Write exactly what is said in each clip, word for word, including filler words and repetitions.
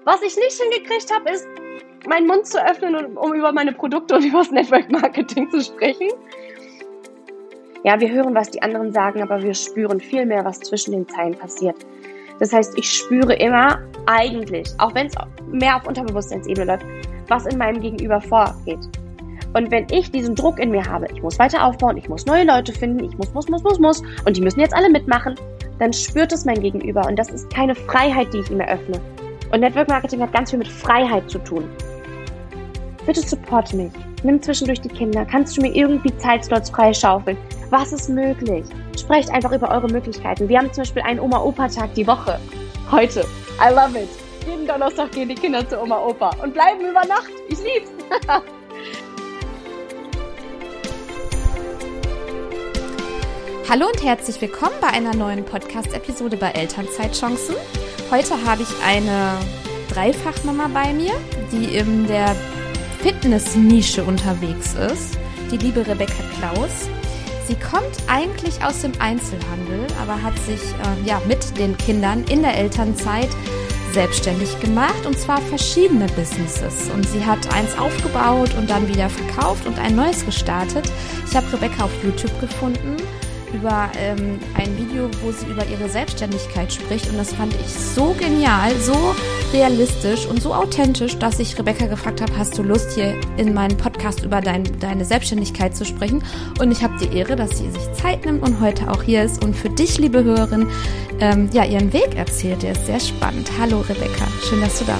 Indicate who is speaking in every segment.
Speaker 1: Was ich nicht hingekriegt habe, ist, meinen Mund zu öffnen, um über meine Produkte und über das Network Marketing zu sprechen. Ja, wir hören, was die anderen sagen, aber wir spüren viel mehr, was zwischen den Zeilen passiert. Das heißt, ich spüre immer eigentlich, auch wenn es mehr auf Unterbewusstseinsebene läuft, was in meinem Gegenüber vorgeht. Und wenn ich diesen Druck in mir habe, ich muss weiter aufbauen, ich muss neue Leute finden, ich muss, muss, muss, muss, muss und die müssen jetzt alle mitmachen, dann spürt es mein Gegenüber und das ist keine Freiheit, die ich ihm eröffne. Und Network Marketing hat ganz viel mit Freiheit zu tun. Bitte supporte mich. Nimm zwischendurch die Kinder. Kannst du mir irgendwie Zeitslots freischaufeln? Was ist möglich? Sprecht einfach über eure Möglichkeiten. Wir haben zum Beispiel einen Oma-Opa-Tag die Woche. Heute. I love it. Jeden Donnerstag gehen die Kinder zu Oma-Opa und bleiben über Nacht. Ich lieb's.
Speaker 2: Hallo und herzlich willkommen bei einer neuen Podcast-Episode bei Elternzeitchancen. Heute habe ich eine Dreifachmama bei mir, die in der Fitness-Nische unterwegs ist, die liebe Rebecca Klaus. Sie kommt eigentlich aus dem Einzelhandel, aber hat sich äh, ja, mit den Kindern in der Elternzeit selbstständig gemacht, und zwar verschiedene Businesses. Und sie hat eins aufgebaut und dann wieder verkauft und ein neues gestartet. Ich habe Rebecca auf YouTube gefunden über ähm, ein Video, wo sie über ihre Selbstständigkeit spricht, und das fand ich so genial, so realistisch und so authentisch, dass ich Rebecca gefragt habe, hast du Lust, hier in meinem Podcast über dein, deine Selbstständigkeit zu sprechen? Und ich habe die Ehre, dass sie sich Zeit nimmt und heute auch hier ist und für dich, liebe Hörerin, ähm, ja, ihren Weg erzählt. Der ist sehr spannend. Hallo Rebecca, schön, dass du da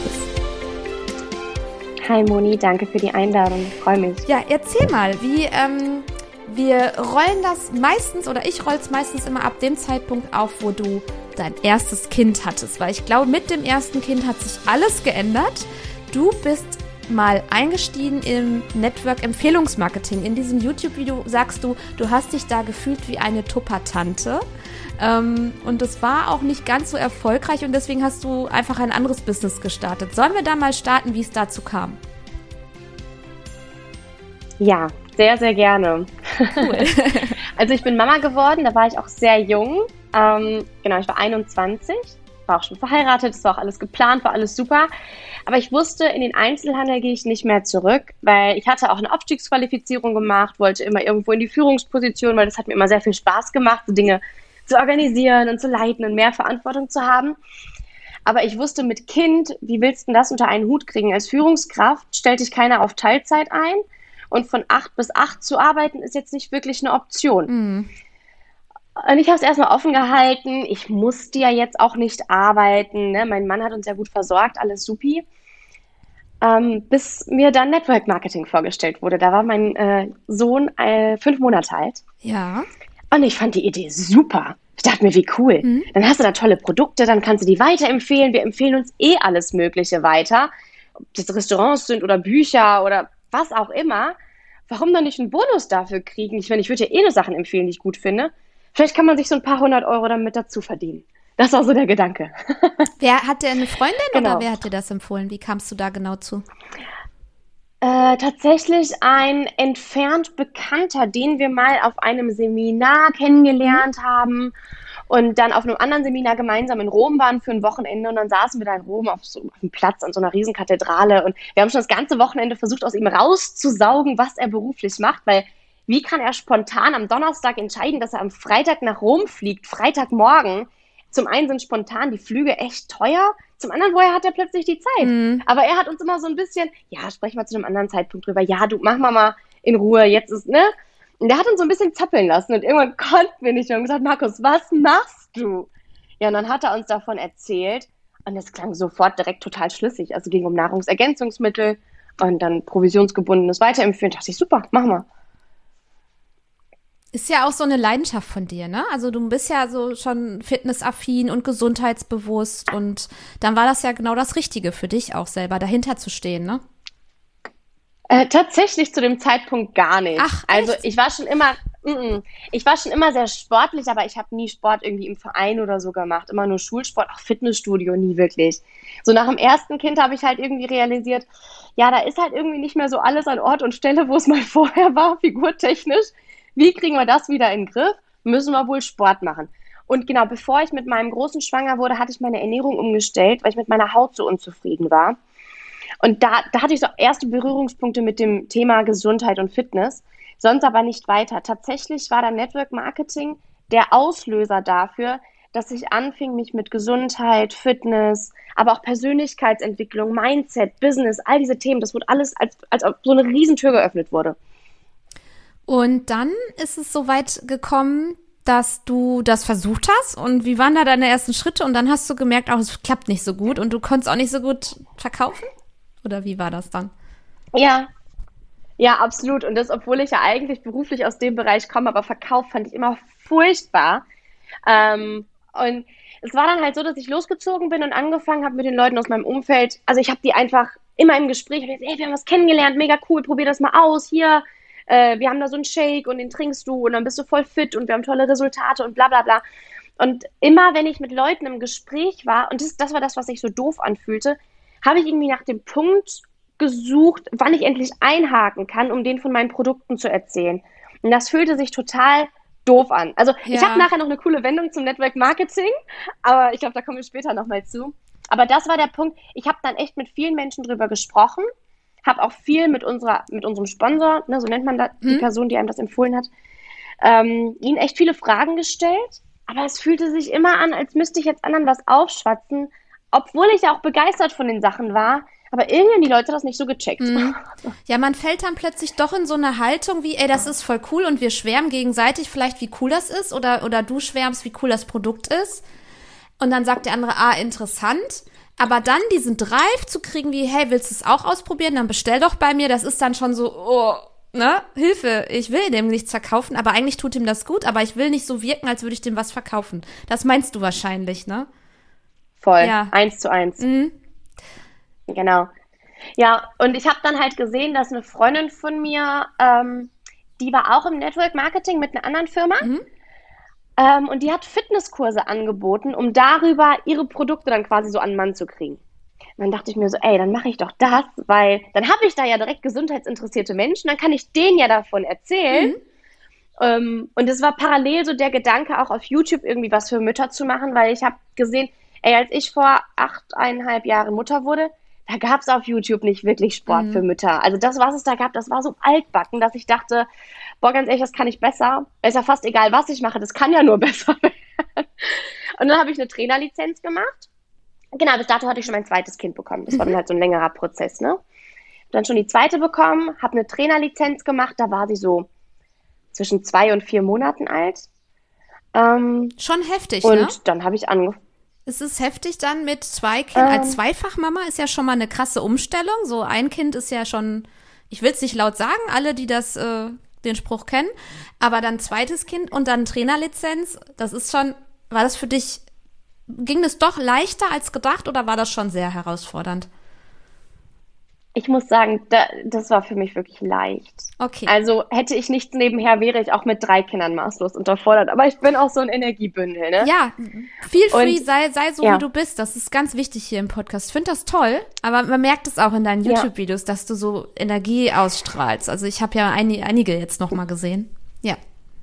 Speaker 2: bist.
Speaker 1: Hi Moni, danke für die Einladung, ich freue mich.
Speaker 2: Ja, erzähl mal, wie... Ähm, Wir rollen das meistens, oder ich roll's meistens immer ab dem Zeitpunkt auf, wo du dein erstes Kind hattest. Weil ich glaube, mit dem ersten Kind hat sich alles geändert. Du bist mal eingestiegen im Network-Empfehlungsmarketing. In diesem YouTube-Video sagst du, du hast dich da gefühlt wie eine Tuppertante. Ähm, und das war auch nicht ganz so erfolgreich, und deswegen hast du einfach ein anderes Business gestartet. Sollen wir da mal starten, wie es dazu kam?
Speaker 1: Ja, sehr, sehr gerne.
Speaker 2: Cool.
Speaker 1: Also ich bin Mama geworden, da war ich auch sehr jung. Ähm, genau, ich war einundzwanzig, war auch schon verheiratet, es war auch alles geplant, war alles super. Aber ich wusste, in den Einzelhandel gehe ich nicht mehr zurück, weil ich hatte auch eine Aufstiegsqualifizierung gemacht, wollte immer irgendwo in die Führungsposition, weil das hat mir immer sehr viel Spaß gemacht, so Dinge zu organisieren und zu leiten und mehr Verantwortung zu haben. Aber ich wusste, mit Kind, wie willst du denn das unter einen Hut kriegen? Als Führungskraft stellt dich keiner auf Teilzeit ein. Und von acht bis acht zu arbeiten, ist jetzt nicht wirklich eine Option. Mhm. Und ich habe es erstmal offen gehalten. Ich musste ja jetzt auch nicht arbeiten. Ne? Mein Mann hat uns ja gut versorgt, alles supi. Ähm, bis mir dann Network Marketing vorgestellt wurde. Da war mein äh, Sohn äh, fünf Monate alt.
Speaker 2: Ja.
Speaker 1: Und ich fand die Idee super. Ich dachte mir, wie cool. Mhm. Dann hast du da tolle Produkte, dann kannst du die weiterempfehlen. Wir empfehlen uns eh alles Mögliche weiter. Ob das Restaurants sind oder Bücher oder was auch immer. Warum dann nicht einen Bonus dafür kriegen? Ich meine, ich würde ja eh nur Sachen empfehlen, die ich gut finde. Vielleicht kann man sich so ein paar hundert Euro damit dazu verdienen. Das war so der Gedanke.
Speaker 2: Wer hat dir eine Freundin
Speaker 1: genau.
Speaker 2: Oder wer hat dir das empfohlen? Wie kamst du da genau zu?
Speaker 1: Äh, tatsächlich ein entfernt Bekannter, den wir mal auf einem Seminar kennengelernt mhm. haben und dann auf einem anderen Seminar gemeinsam in Rom waren für ein Wochenende, und dann saßen wir da in Rom auf so auf einem Platz an so einer riesen Kathedrale, und wir haben schon das ganze Wochenende versucht, aus ihm rauszusaugen, was er beruflich macht, weil wie kann er spontan am Donnerstag entscheiden, dass er am Freitag nach Rom fliegt, Freitagmorgen? Zum einen sind spontan die Flüge echt teuer, zum anderen, woher hat er plötzlich die Zeit? Mhm. Aber er hat uns immer so ein bisschen, ja, sprechen wir zu einem anderen Zeitpunkt drüber, ja, du, mach mal mal in Ruhe, jetzt ist, ne? Und der hat uns so ein bisschen zappeln lassen, und irgendwann konnten wir nicht mehr und gesagt, Markus, was machst du? Ja, und dann hat er uns davon erzählt, und das klang sofort direkt total schlüssig. Also ging um Nahrungsergänzungsmittel und dann provisionsgebundenes Weiterempfehlen. Da dachte ich, super, machen wir.
Speaker 2: Ist ja auch so eine Leidenschaft von dir, ne? Also du bist ja so schon fitnessaffin und gesundheitsbewusst, und dann war das ja genau das Richtige für dich auch selber, dahinter zu stehen, ne?
Speaker 1: Äh, tatsächlich zu dem Zeitpunkt gar nicht.
Speaker 2: Ach,
Speaker 1: also ich war schon immer, mm, ich war schon immer sehr sportlich, aber ich habe nie Sport irgendwie im Verein oder so gemacht. Immer nur Schulsport, auch Fitnessstudio, nie wirklich. So nach dem ersten Kind habe ich halt irgendwie realisiert, ja, da ist halt irgendwie nicht mehr so alles an Ort und Stelle, wo es mal vorher war, figurtechnisch. Wie kriegen wir das wieder in den Griff? Müssen wir wohl Sport machen. Und genau, bevor ich mit meinem Großen schwanger wurde, hatte ich meine Ernährung umgestellt, weil ich mit meiner Haut so unzufrieden war. Und da, da hatte ich so erste Berührungspunkte mit dem Thema Gesundheit und Fitness, sonst aber nicht weiter. Tatsächlich war dann Network Marketing der Auslöser dafür, dass ich anfing, mich mit Gesundheit, Fitness, aber auch Persönlichkeitsentwicklung, Mindset, Business, all diese Themen, das wurde alles, als, als ob so eine Riesentür geöffnet wurde.
Speaker 2: Und dann ist es so weit gekommen, dass du das versucht hast. Und wie waren da deine ersten Schritte? Und dann hast du gemerkt, auch es klappt nicht so gut und du konntest auch nicht so gut verkaufen? Oder wie war das dann?
Speaker 1: Ja, ja, absolut. Und das, obwohl ich ja eigentlich beruflich aus dem Bereich komme, aber Verkauf fand ich immer furchtbar. Ähm, und es war dann halt so, dass ich losgezogen bin und angefangen habe mit den Leuten aus meinem Umfeld. Also ich habe die einfach immer im Gespräch, hab gesagt, ey, wir haben was kennengelernt, mega cool, probier das mal aus, hier, äh, wir haben da so einen Shake und den trinkst du und dann bist du voll fit und wir haben tolle Resultate und bla bla bla. Und immer, wenn ich mit Leuten im Gespräch war, und das, das war das, was sich so doof anfühlte, habe ich irgendwie nach dem Punkt gesucht, wann ich endlich einhaken kann, um denen von meinen Produkten zu erzählen. Und das fühlte sich total doof an. Also ja. Ich habe nachher noch eine coole Wendung zum Network Marketing, aber ich glaube, da kommen wir später nochmal zu. Aber das war der Punkt, ich habe dann echt mit vielen Menschen drüber gesprochen, habe auch viel mit unserer, mit unserem Sponsor, ne, so nennt man das, hm. die Person, die einem das empfohlen hat, ähm, ihnen echt viele Fragen gestellt, aber es fühlte sich immer an, als müsste ich jetzt anderen was aufschwatzen, obwohl ich ja auch begeistert von den Sachen war, aber irgendwie haben die Leute das nicht so gecheckt.
Speaker 2: Mhm. Ja, man fällt dann plötzlich doch in so eine Haltung wie, ey, das ist voll cool und wir schwärmen gegenseitig vielleicht, wie cool das ist oder, oder du schwärmst, wie cool das Produkt ist. Und dann sagt der andere, ah, interessant. Aber dann diesen Drive zu kriegen wie, hey, willst du es auch ausprobieren? Dann bestell doch bei mir. Das ist dann schon so, oh, ne, Hilfe, ich will dem nichts verkaufen, aber eigentlich tut ihm das gut, aber ich will nicht so wirken, als würde ich dem was verkaufen. Das meinst du wahrscheinlich, ne?
Speaker 1: Voll, ja. Eins zu eins. Mhm. Genau. Ja, und ich habe dann halt gesehen, dass eine Freundin von mir, ähm, die war auch im Network Marketing mit einer anderen Firma mhm. ähm, und die hat Fitnesskurse angeboten, um darüber ihre Produkte dann quasi so an den Mann zu kriegen. Und dann dachte ich mir so, ey, dann mache ich doch das, weil dann habe ich da ja direkt gesundheitsinteressierte Menschen, dann kann ich denen ja davon erzählen. Mhm. Ähm, und es war parallel so der Gedanke, auch auf YouTube irgendwie was für Mütter zu machen, weil ich habe gesehen, ey, als ich vor achteinhalb Jahren Mutter wurde, da gab es auf YouTube nicht wirklich Sport mhm. für Mütter. Also das, was es da gab, das war so altbacken, dass ich dachte, boah, ganz ehrlich, das kann ich besser. Ist ja fast egal, was ich mache, das kann ja nur besser werden. Und dann habe ich eine Trainerlizenz gemacht. Genau, bis dato hatte ich schon mein zweites Kind bekommen. Das war dann halt so ein längerer Prozess, ne? Dann schon die zweite bekommen, habe eine Trainerlizenz gemacht, da war sie so zwischen zwei und vier Monaten alt. Ähm,
Speaker 2: schon heftig,
Speaker 1: und
Speaker 2: ne?
Speaker 1: Und dann habe ich angefangen.
Speaker 2: Es ist heftig dann mit zwei Kindern.
Speaker 1: Ähm,
Speaker 2: Als Zweifachmama ist ja schon mal eine krasse Umstellung. So ein Kind ist ja schon, ich will es nicht laut sagen, alle, die das, äh, den Spruch kennen, aber dann zweites Kind und dann Trainerlizenz, das ist schon, war das für dich, ging das doch leichter als gedacht oder war das schon sehr herausfordernd?
Speaker 1: Ich muss sagen, da, das war für mich wirklich leicht.
Speaker 2: Okay.
Speaker 1: Also hätte ich nichts nebenher, wäre ich auch mit drei Kindern maßlos unterfordert. Aber ich bin auch so ein Energiebündel, ne?
Speaker 2: Ja, feel free,
Speaker 1: Und,
Speaker 2: sei, sei so, ja. wie du bist. Das ist ganz wichtig hier im Podcast. Ich finde das toll, aber man merkt es auch in deinen YouTube-Videos, ja. dass du so Energie ausstrahlst. Also ich habe ja ein, einige jetzt noch mal gesehen. Ja.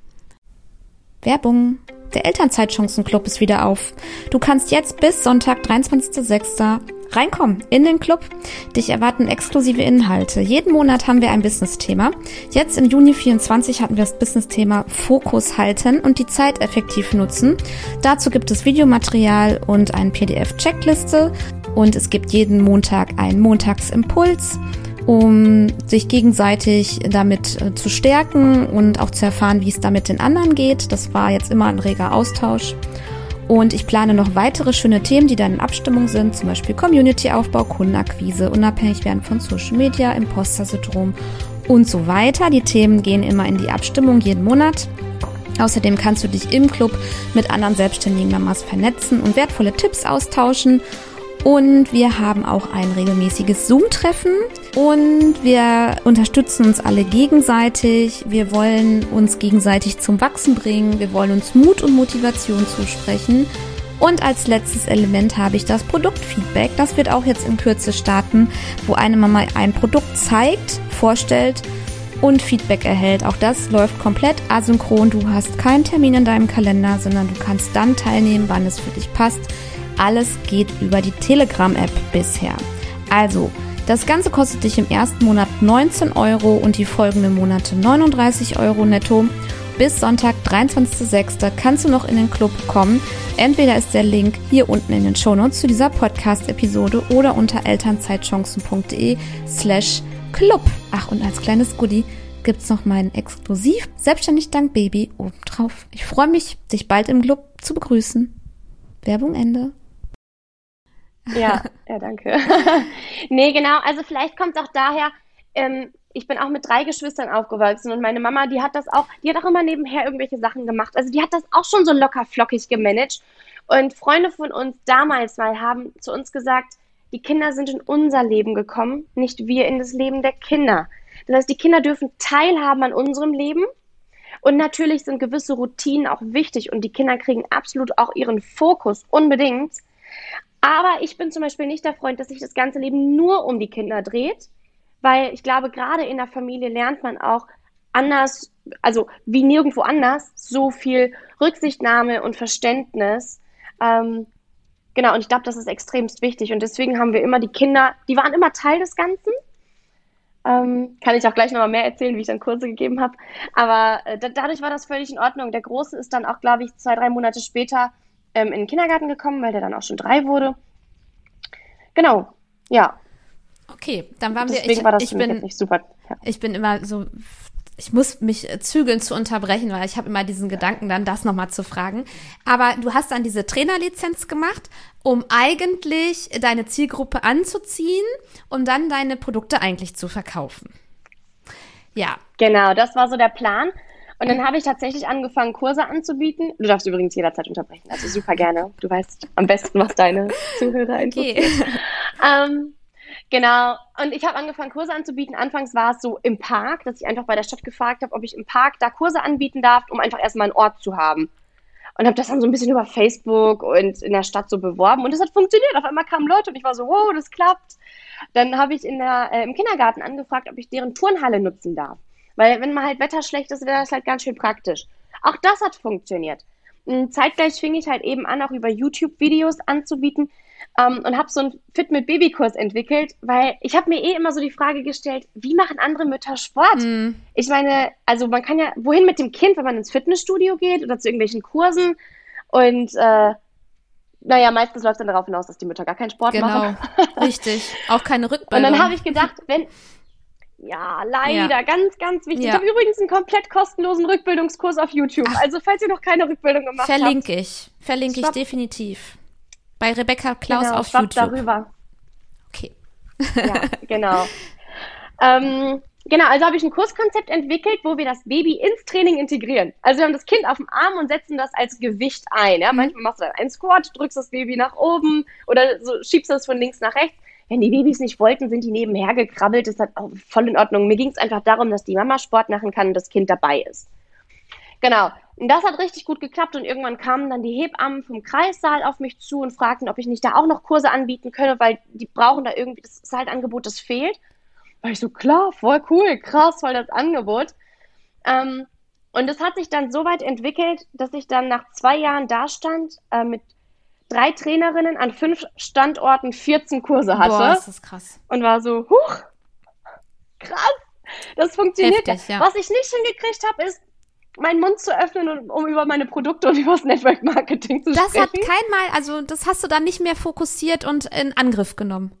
Speaker 2: Werbung. Der Elternzeitchancenclub ist wieder auf. Du kannst jetzt bis Sonntag, dreiundzwanzigster sechster reinkommen in den Club. Dich erwarten exklusive Inhalte. Jeden Monat haben wir ein Business-Thema. Jetzt im Juni vierundzwanzig hatten wir das Business-Thema Fokus halten und die Zeit effektiv nutzen. Dazu gibt es Videomaterial und eine P D F-Checkliste und es gibt jeden Montag einen Montagsimpuls, um sich gegenseitig damit äh, zu stärken und auch zu erfahren, wie es damit den anderen geht. Das war jetzt immer ein reger Austausch. Und ich plane noch weitere schöne Themen, die dann in Abstimmung sind, zum Beispiel Community-Aufbau, Kundenakquise, unabhängig werden von Social Media, Imposter-Syndrom und so weiter. Die Themen gehen immer in die Abstimmung jeden Monat. Außerdem kannst du dich im Club mit anderen selbstständigen Mamas vernetzen und wertvolle Tipps austauschen. Und wir haben auch ein regelmäßiges Zoom-Treffen und wir unterstützen uns alle gegenseitig. Wir wollen uns gegenseitig zum Wachsen bringen. Wir wollen uns Mut und Motivation zusprechen. Und als letztes Element habe ich das Produktfeedback. Das wird auch jetzt in Kürze starten, wo eine Mama ein Produkt zeigt, vorstellt und Feedback erhält. Auch das läuft komplett asynchron. Du hast keinen Termin in deinem Kalender, sondern du kannst dann teilnehmen, wann es für dich passt. Alles geht über die Telegram-App bisher. Also, das Ganze kostet dich im ersten Monat neunzehn Euro und die folgenden Monate neununddreißig Euro netto. Bis Sonntag, dreiundzwanzigster sechster kannst du noch in den Club kommen. Entweder ist der Link hier unten in den Shownotes zu dieser Podcast-Episode oder unter elternzeitchancen.de slash Club. Ach, und als kleines Goodie gibt's noch meinen exklusiv Selbstständig dank Baby obendrauf. Ich freue mich, dich bald im Club zu begrüßen. Werbung Ende.
Speaker 1: Ja, ja, danke. Nee, genau, also vielleicht kommt es auch daher, ähm, ich bin auch mit drei Geschwistern aufgewachsen und meine Mama, die hat das auch, die hat auch immer nebenher irgendwelche Sachen gemacht. Also die hat das auch schon so locker flockig gemanagt. Und Freunde von uns damals mal haben zu uns gesagt, die Kinder sind in unser Leben gekommen, nicht wir in das Leben der Kinder. Das heißt, die Kinder dürfen teilhaben an unserem Leben. Und natürlich sind gewisse Routinen auch wichtig und die Kinder kriegen absolut auch ihren Fokus, unbedingt. Aber ich bin zum Beispiel nicht der Freund, dass sich das ganze Leben nur um die Kinder dreht, weil ich glaube, gerade in der Familie lernt man auch anders, also wie nirgendwo anders, so viel Rücksichtnahme und Verständnis. Ähm, genau, und ich glaube, das ist extremst wichtig. Und deswegen haben wir immer die Kinder, die waren immer Teil des Ganzen. Ähm, kann ich auch gleich nochmal mehr erzählen, wie ich dann Kurse gegeben habe. Aber äh, da, dadurch war das völlig in Ordnung. Der Große ist dann auch, glaube ich, zwei, drei Monate später ähm, in den Kindergarten gekommen, weil der dann auch schon drei wurde. Genau, ja.
Speaker 2: Okay, dann waren
Speaker 1: Deswegen
Speaker 2: wir, ich,
Speaker 1: war das
Speaker 2: ich
Speaker 1: für mich
Speaker 2: bin,
Speaker 1: jetzt nicht super. Ja.
Speaker 2: ich bin immer so, ich muss mich zügeln zu unterbrechen, weil ich habe immer diesen Gedanken dann, das nochmal zu fragen. Aber du hast dann diese Trainerlizenz gemacht, um eigentlich deine Zielgruppe anzuziehen, um dann deine Produkte eigentlich zu verkaufen. Ja.
Speaker 1: Genau, das war so der Plan. Und dann habe ich tatsächlich angefangen, Kurse anzubieten. Du darfst übrigens jederzeit unterbrechen, also super gerne. Du weißt am besten, was deine Zuhörer interessiert. Okay. ähm, genau, und ich habe angefangen, Kurse anzubieten. Anfangs war es so im Park, dass ich einfach bei der Stadt gefragt habe, ob ich im Park da Kurse anbieten darf, um einfach erstmal einen Ort zu haben. Und habe das dann so ein bisschen über Facebook und in der Stadt so beworben. Und es hat funktioniert. Auf einmal kamen Leute und ich war so, wow, das klappt. Dann habe ich in der, äh, im Kindergarten angefragt, ob ich deren Turnhalle nutzen darf. Weil wenn mal halt Wetter schlecht ist, wäre das halt ganz schön praktisch. Auch das hat funktioniert. Und zeitgleich fing ich halt eben an, auch über YouTube-Videos anzubieten ähm, und habe so einen Fit mit Babykurs entwickelt, weil ich habe mir eh immer so die Frage gestellt, wie machen andere Mütter Sport? Mm. Ich meine, also man kann ja, wohin mit dem Kind, wenn man ins Fitnessstudio geht oder zu irgendwelchen Kursen und äh, naja, meistens läuft es dann darauf hinaus, dass die Mütter gar keinen Sport
Speaker 2: genau,
Speaker 1: machen.
Speaker 2: Genau, richtig. Auch keine Rückbildung.
Speaker 1: Und dann habe ich gedacht, wenn... Ja, leider, ja. ganz, ganz wichtig. Ja. Ich habe übrigens einen komplett kostenlosen Rückbildungskurs auf YouTube. Ach. Also, falls ihr noch keine Rückbildung gemacht
Speaker 2: Verlinke
Speaker 1: habt.
Speaker 2: ich. Verlinke ich definitiv. Bei Rebecca Klaus
Speaker 1: genau,
Speaker 2: auf YouTube.
Speaker 1: Darüber.
Speaker 2: Okay.
Speaker 1: Ja, genau. ähm, genau, also habe ich ein Kurskonzept entwickelt, wo wir das Baby ins Training integrieren. Also wir haben das Kind auf dem Arm und setzen das als Gewicht ein. Ja? Mhm. Manchmal machst du dann einen Squat, drückst das Baby nach oben oder so schiebst das von links nach rechts. Wenn die Babys nicht wollten, sind die nebenher gekrabbelt. Das ist halt auch voll in Ordnung. Mir ging es einfach darum, dass die Mama Sport machen kann und das Kind dabei ist. Genau. Und das hat richtig gut geklappt. Und irgendwann kamen dann die Hebammen vom Kreissaal auf mich zu und fragten, ob ich nicht da auch noch Kurse anbieten könne, weil die brauchen da irgendwie, das ist halt ein Angebot, das fehlt. Da war ich so, klar, voll cool, krass, voll das Angebot. Ähm, und es hat sich dann so weit entwickelt, dass ich dann nach zwei Jahren da stand, äh, mit drei Trainerinnen an fünf Standorten vierzehn Kurse hatte.
Speaker 2: Boah, ist das krass.
Speaker 1: Und war so, huch, krass, das funktioniert.
Speaker 2: Heftig, ja.
Speaker 1: Was ich nicht hingekriegt habe, ist, meinen Mund zu öffnen, und, um über meine Produkte und über das Network Marketing zu
Speaker 2: das
Speaker 1: sprechen.
Speaker 2: Das hat kein Mal, also das hast du dann nicht mehr fokussiert und in Angriff genommen.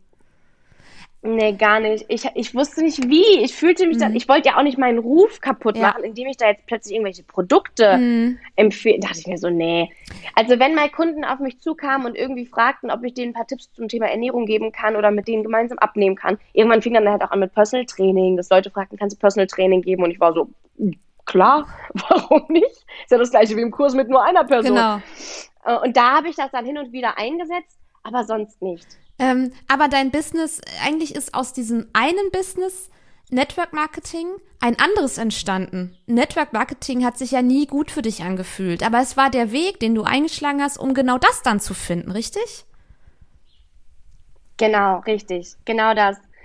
Speaker 1: Nee, gar nicht. Ich, ich wusste nicht wie. Ich fühlte mich mhm. dann, ich wollte ja auch nicht meinen Ruf kaputt
Speaker 2: ja.
Speaker 1: machen, indem ich da jetzt plötzlich irgendwelche Produkte mhm. empfehle. Da dachte ich mir so, nee. Also wenn mal Kunden auf mich zukamen und irgendwie fragten, ob ich denen ein paar Tipps zum Thema Ernährung geben kann oder mit denen gemeinsam abnehmen kann. Irgendwann fing dann halt auch an mit Personal Training, dass Leute fragten, kannst du Personal Training geben? Und ich war so, klar, warum nicht? Ist ja das gleiche wie im Kurs mit nur einer Person.
Speaker 2: Genau.
Speaker 1: Und da habe ich das dann hin und wieder eingesetzt, aber sonst nicht.
Speaker 2: Ähm, aber dein Business, eigentlich ist aus diesem einen Business Network Marketing ein anderes entstanden. Network Marketing hat sich ja nie gut für dich angefühlt, aber es war der Weg, den du eingeschlagen hast, um genau das dann zu finden, richtig?
Speaker 1: Genau, richtig. Genau das.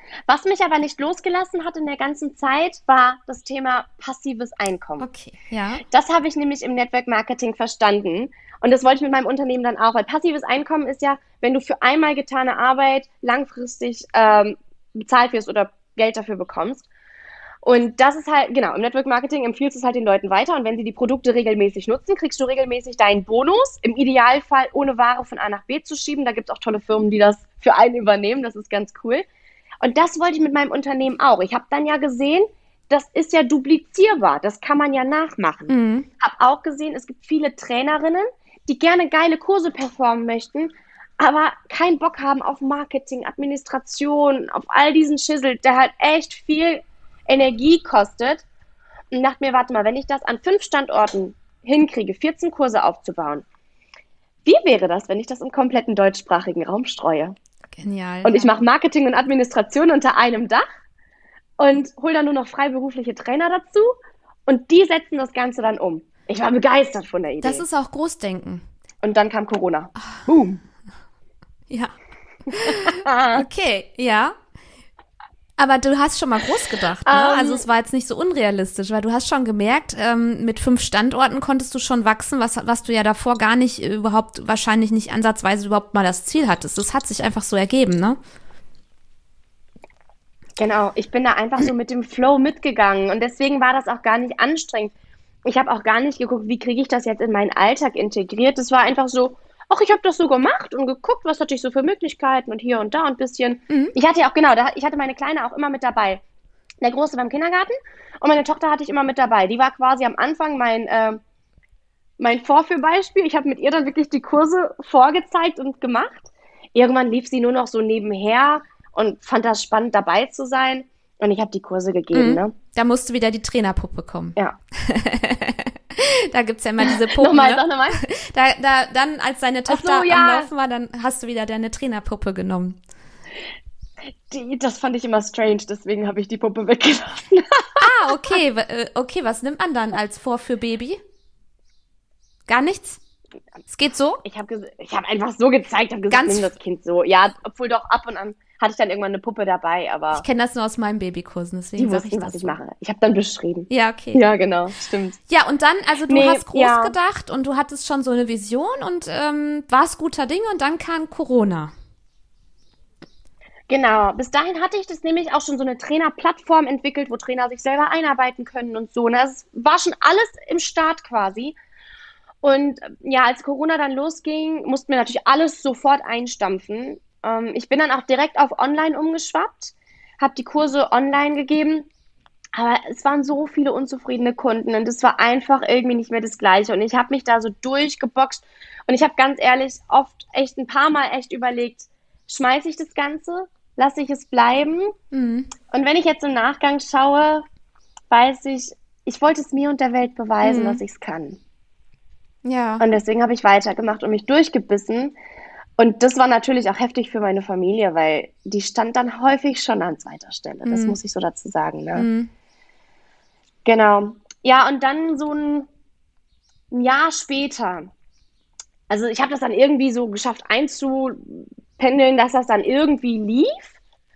Speaker 1: Was mich aber nicht losgelassen hat in der ganzen Zeit, war das Thema passives Einkommen.
Speaker 2: Okay, ja.
Speaker 1: Das habe ich nämlich im Network Marketing verstanden. Und das wollte ich mit meinem Unternehmen dann auch, weil passives Einkommen ist ja, wenn du für einmal getane Arbeit langfristig ähm, bezahlt wirst oder Geld dafür bekommst. Und das ist halt, genau, im Network Marketing empfiehlst du es halt den Leuten weiter. Und wenn sie die Produkte regelmäßig nutzen, kriegst du regelmäßig deinen Bonus. Im Idealfall ohne Ware von A nach B zu schieben. Da gibt es auch tolle Firmen, die das für einen übernehmen. Das ist ganz cool. Und das wollte ich mit meinem Unternehmen auch. Ich habe dann ja gesehen, das ist ja duplizierbar. Das kann man ja nachmachen.
Speaker 2: Mhm.
Speaker 1: Habe auch gesehen, es gibt viele Trainerinnen, die gerne geile Kurse performen möchten, aber keinen Bock haben auf Marketing, Administration, auf all diesen Schissel, der halt echt viel Energie kostet. Und dachte mir, warte mal, wenn ich das an fünf Standorten hinkriege, vierzehn Kurse aufzubauen, wie wäre das, wenn ich das im kompletten deutschsprachigen Raum streue?
Speaker 2: Genial.
Speaker 1: Und
Speaker 2: ja.
Speaker 1: ich mache Marketing und Administration unter einem Dach und hole dann nur noch freiberufliche Trainer dazu und die setzen das Ganze dann um. Ich war begeistert von der Idee.
Speaker 2: Das ist auch Großdenken.
Speaker 1: Und dann kam Corona. Boom.
Speaker 2: Ja. Okay, ja. Aber du hast schon mal groß gedacht, ne?
Speaker 1: Um,
Speaker 2: Also es war jetzt nicht so unrealistisch, weil du hast schon gemerkt, ähm, mit fünf Standorten konntest du schon wachsen, was, was du ja davor gar nicht äh, überhaupt, wahrscheinlich nicht ansatzweise überhaupt mal das Ziel hattest. Das hat sich einfach so ergeben, ne?
Speaker 1: Genau, ich bin da einfach so mit dem Flow mitgegangen und deswegen war das auch gar nicht anstrengend. Ich habe auch gar nicht geguckt, wie kriege ich das jetzt in meinen Alltag integriert. Das war einfach so, ach, ich habe das so gemacht und geguckt, was hatte ich so für Möglichkeiten und hier und da ein bisschen.
Speaker 2: Mhm.
Speaker 1: Ich hatte ja auch, genau, da, ich hatte meine Kleine auch immer mit dabei. Der Große beim Kindergarten und meine Tochter hatte ich immer mit dabei. Die war quasi am Anfang mein, äh, mein Vorführbeispiel. Ich habe mit ihr dann wirklich die Kurse vorgezeigt und gemacht. Irgendwann lief sie nur noch so nebenher und fand das spannend, dabei zu sein. Und ich habe die Kurse gegeben,
Speaker 2: Mhm.
Speaker 1: ne?
Speaker 2: Da musste wieder die Trainerpuppe kommen.
Speaker 1: Ja.
Speaker 2: Da gibt's ja immer diese Puppen,
Speaker 1: Nochmal,
Speaker 2: ne?
Speaker 1: sag nochmal.
Speaker 2: Da, da, dann, als deine Tochter
Speaker 1: so, ja.
Speaker 2: am Laufen war, dann hast du wieder deine Trainerpuppe genommen.
Speaker 1: Die, das fand ich immer strange, deswegen habe ich die Puppe weggelassen.
Speaker 2: Ah, okay. w- äh, Okay, was nimmt man dann als Vorführbaby? Gar nichts? Es geht so?
Speaker 1: Ich habe ich hab einfach so gezeigt, habe gesagt,
Speaker 2: Ganz-
Speaker 1: nimm das Kind so. Ja, obwohl doch ab und an hatte ich dann irgendwann eine Puppe dabei, aber
Speaker 2: Ich kenne das nur aus meinen Babykursen, deswegen
Speaker 1: die
Speaker 2: sag ich
Speaker 1: wussten,
Speaker 2: das
Speaker 1: was ich
Speaker 2: so.
Speaker 1: mache. Ich habe dann beschrieben.
Speaker 2: Ja, okay.
Speaker 1: Ja, genau, stimmt.
Speaker 2: Ja, und dann, also du
Speaker 1: Nee,
Speaker 2: hast groß
Speaker 1: ja.
Speaker 2: gedacht und du hattest schon so eine Vision und ähm, warst guter Dinge und dann kam Corona.
Speaker 1: Genau, bis dahin hatte ich das nämlich auch schon so eine Trainerplattform entwickelt, wo Trainer sich selber einarbeiten können und so. Ne? Es war schon alles im Start quasi. Und äh, ja, als Corona dann losging, mussten wir natürlich alles sofort einstampfen. Ähm, ich bin dann auch direkt auf Online umgeschwappt, habe die Kurse online gegeben, aber es waren so viele unzufriedene Kunden und es war einfach irgendwie nicht mehr das Gleiche. Und ich habe mich da so durchgeboxt und ich habe ganz ehrlich oft echt ein paar Mal echt überlegt, schmeiße ich das Ganze, lasse ich es bleiben?
Speaker 2: Mhm.
Speaker 1: Und wenn ich jetzt im Nachgang schaue, weiß ich, ich wollte es mir und der Welt beweisen,
Speaker 2: Mhm.
Speaker 1: dass ich es kann.
Speaker 2: Ja.
Speaker 1: Und deswegen habe ich weitergemacht und mich durchgebissen. Und das war natürlich auch heftig für meine Familie, weil die stand dann häufig schon an zweiter Stelle. Das
Speaker 2: Mhm.
Speaker 1: muss ich so dazu sagen. Ne?
Speaker 2: Mhm.
Speaker 1: Genau. Ja, und dann so ein, ein Jahr später, also ich habe das dann irgendwie so geschafft einzupendeln, dass das dann irgendwie lief.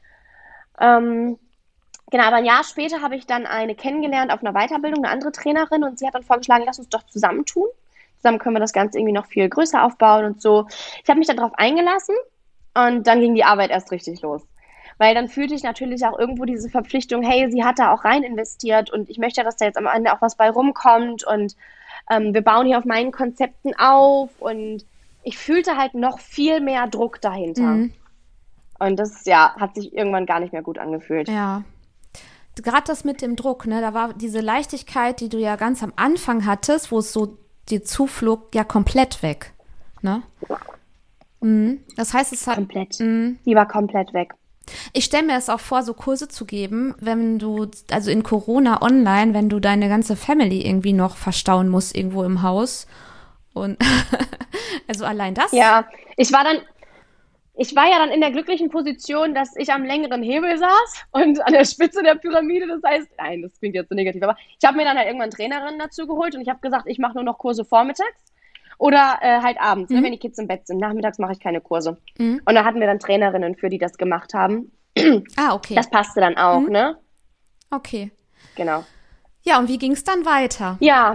Speaker 1: Ähm, genau, aber ein Jahr später habe ich dann eine kennengelernt auf einer Weiterbildung, eine andere Trainerin, und sie hat dann vorgeschlagen, lass uns doch zusammentun. Zusammen können wir das Ganze irgendwie noch viel größer aufbauen und so. Ich habe mich dann darauf eingelassen und dann ging die Arbeit erst richtig los. Weil dann fühlte ich natürlich auch irgendwo diese Verpflichtung, hey, sie hat da auch rein investiert und ich möchte ja, dass da jetzt am Ende auch was bei rumkommt und ähm, wir bauen hier auf meinen Konzepten auf und ich fühlte halt noch viel mehr Druck dahinter.
Speaker 2: Mhm.
Speaker 1: Und das, ja, hat sich irgendwann gar nicht mehr gut angefühlt.
Speaker 2: Ja. Gerade das mit dem Druck, ne, da war diese Leichtigkeit, die du ja ganz am Anfang hattest, wo es so dir zuflog, ja komplett weg, ne? Mhm. Das heißt, es hat,
Speaker 1: Komplett.
Speaker 2: Mhm.
Speaker 1: Die war komplett weg.
Speaker 2: Ich stelle mir es auch vor, so Kurse zu geben, wenn du, also in Corona online, wenn du deine ganze Family irgendwie noch verstauen musst irgendwo im Haus. Und also allein das.
Speaker 1: Ja, ich war dann, ich war ja dann in der glücklichen Position, dass ich am längeren Hebel saß und an der Spitze der Pyramide. Das heißt, nein, das klingt jetzt so negativ, aber ich habe mir dann halt irgendwann Trainerinnen dazu geholt und ich habe gesagt, ich mache nur noch Kurse vormittags oder äh, halt abends,
Speaker 2: Mhm.
Speaker 1: ne, wenn die Kids im Bett sind. Nachmittags mache ich keine Kurse.
Speaker 2: Mhm.
Speaker 1: Und da hatten wir dann Trainerinnen für, die das gemacht haben.
Speaker 2: Ah, okay.
Speaker 1: Das passte dann auch,
Speaker 2: Mhm.
Speaker 1: ne?
Speaker 2: Okay.
Speaker 1: Genau.
Speaker 2: Ja, und wie ging es dann weiter?
Speaker 1: Ja,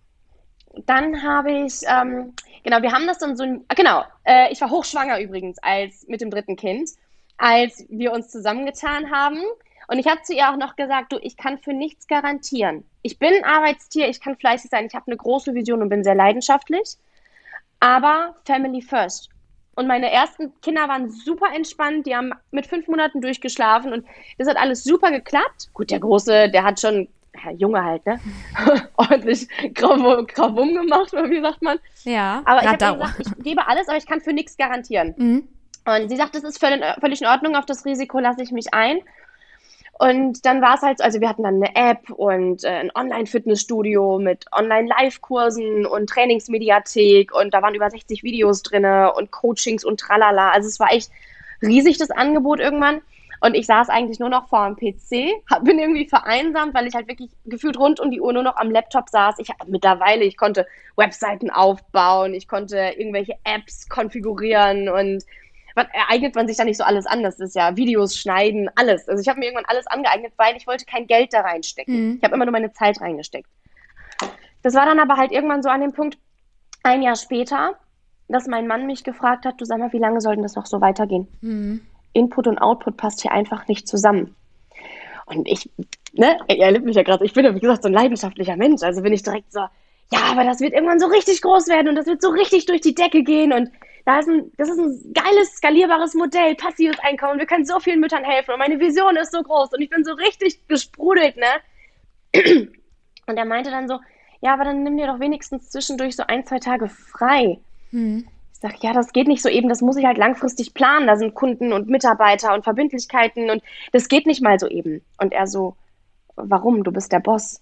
Speaker 1: dann habe ich, ähm, genau, wir haben das dann so, ah, genau, äh, ich war hochschwanger übrigens als mit dem dritten Kind, als wir uns zusammengetan haben. Und ich habe zu ihr auch noch gesagt, du, ich kann für nichts garantieren. Ich bin ein Arbeitstier, ich kann fleißig sein, ich habe eine große Vision und bin sehr leidenschaftlich, aber Family first. Und meine ersten Kinder waren super entspannt, die haben mit fünf Monaten durchgeschlafen und das hat alles super geklappt. Gut, der Große, der hat schon, ja, Junge halt, ne? Ordentlich Krawum, Krawum gemacht, oder wie sagt man?
Speaker 2: Ja,
Speaker 1: Aber ich habe ihr
Speaker 2: Radau.
Speaker 1: gesagt, ich gebe alles, aber ich kann für nichts garantieren.
Speaker 2: Mhm.
Speaker 1: Und sie sagt, das ist völlig, völlig in Ordnung, auf das Risiko lasse ich mich ein. Und dann war es halt, also wir hatten dann eine App und äh, ein Online-Fitnessstudio mit Online-Live-Kursen und Trainingsmediathek und da waren über sechzig Videos drinne und Coachings und tralala. Also es war echt riesig, das Angebot irgendwann. Und ich saß eigentlich nur noch vor dem P C, hab, bin irgendwie vereinsamt, weil ich halt wirklich gefühlt rund um die Uhr nur noch am Laptop saß. Ich hab, mittlerweile, ich konnte Webseiten aufbauen, ich konnte irgendwelche Apps konfigurieren und was eignet man sich da nicht so alles an? Das ist ja Videos schneiden, alles. Also ich habe mir irgendwann alles angeeignet, weil ich wollte kein Geld da reinstecken.
Speaker 2: Mhm.
Speaker 1: Ich habe immer nur meine Zeit reingesteckt. Das war dann aber halt irgendwann so an dem Punkt, ein Jahr später, dass mein Mann mich gefragt hat, du sag mal, wie lange soll denn das noch so weitergehen?
Speaker 2: Mhm.
Speaker 1: Input und Output passt hier einfach nicht zusammen. Und ich, ne, er erlebt mich ja gerade, ich bin ja, wie gesagt, so ein leidenschaftlicher Mensch. Also bin ich direkt so, ja, aber das wird irgendwann so richtig groß werden und das wird so richtig durch die Decke gehen und da ist ein, das ist ein geiles, skalierbares Modell, passives Einkommen, wir können so vielen Müttern helfen und meine Vision ist so groß und ich bin so richtig gesprudelt, ne? Und er meinte dann so, ja, aber dann nimm dir doch wenigstens zwischendurch so ein, zwei Tage frei.
Speaker 2: Mhm.
Speaker 1: Ich sage, ja, das geht nicht so eben, das muss ich halt langfristig planen. Da sind Kunden und Mitarbeiter und Verbindlichkeiten und das geht nicht mal so eben. Und er so, warum? Du bist der Boss.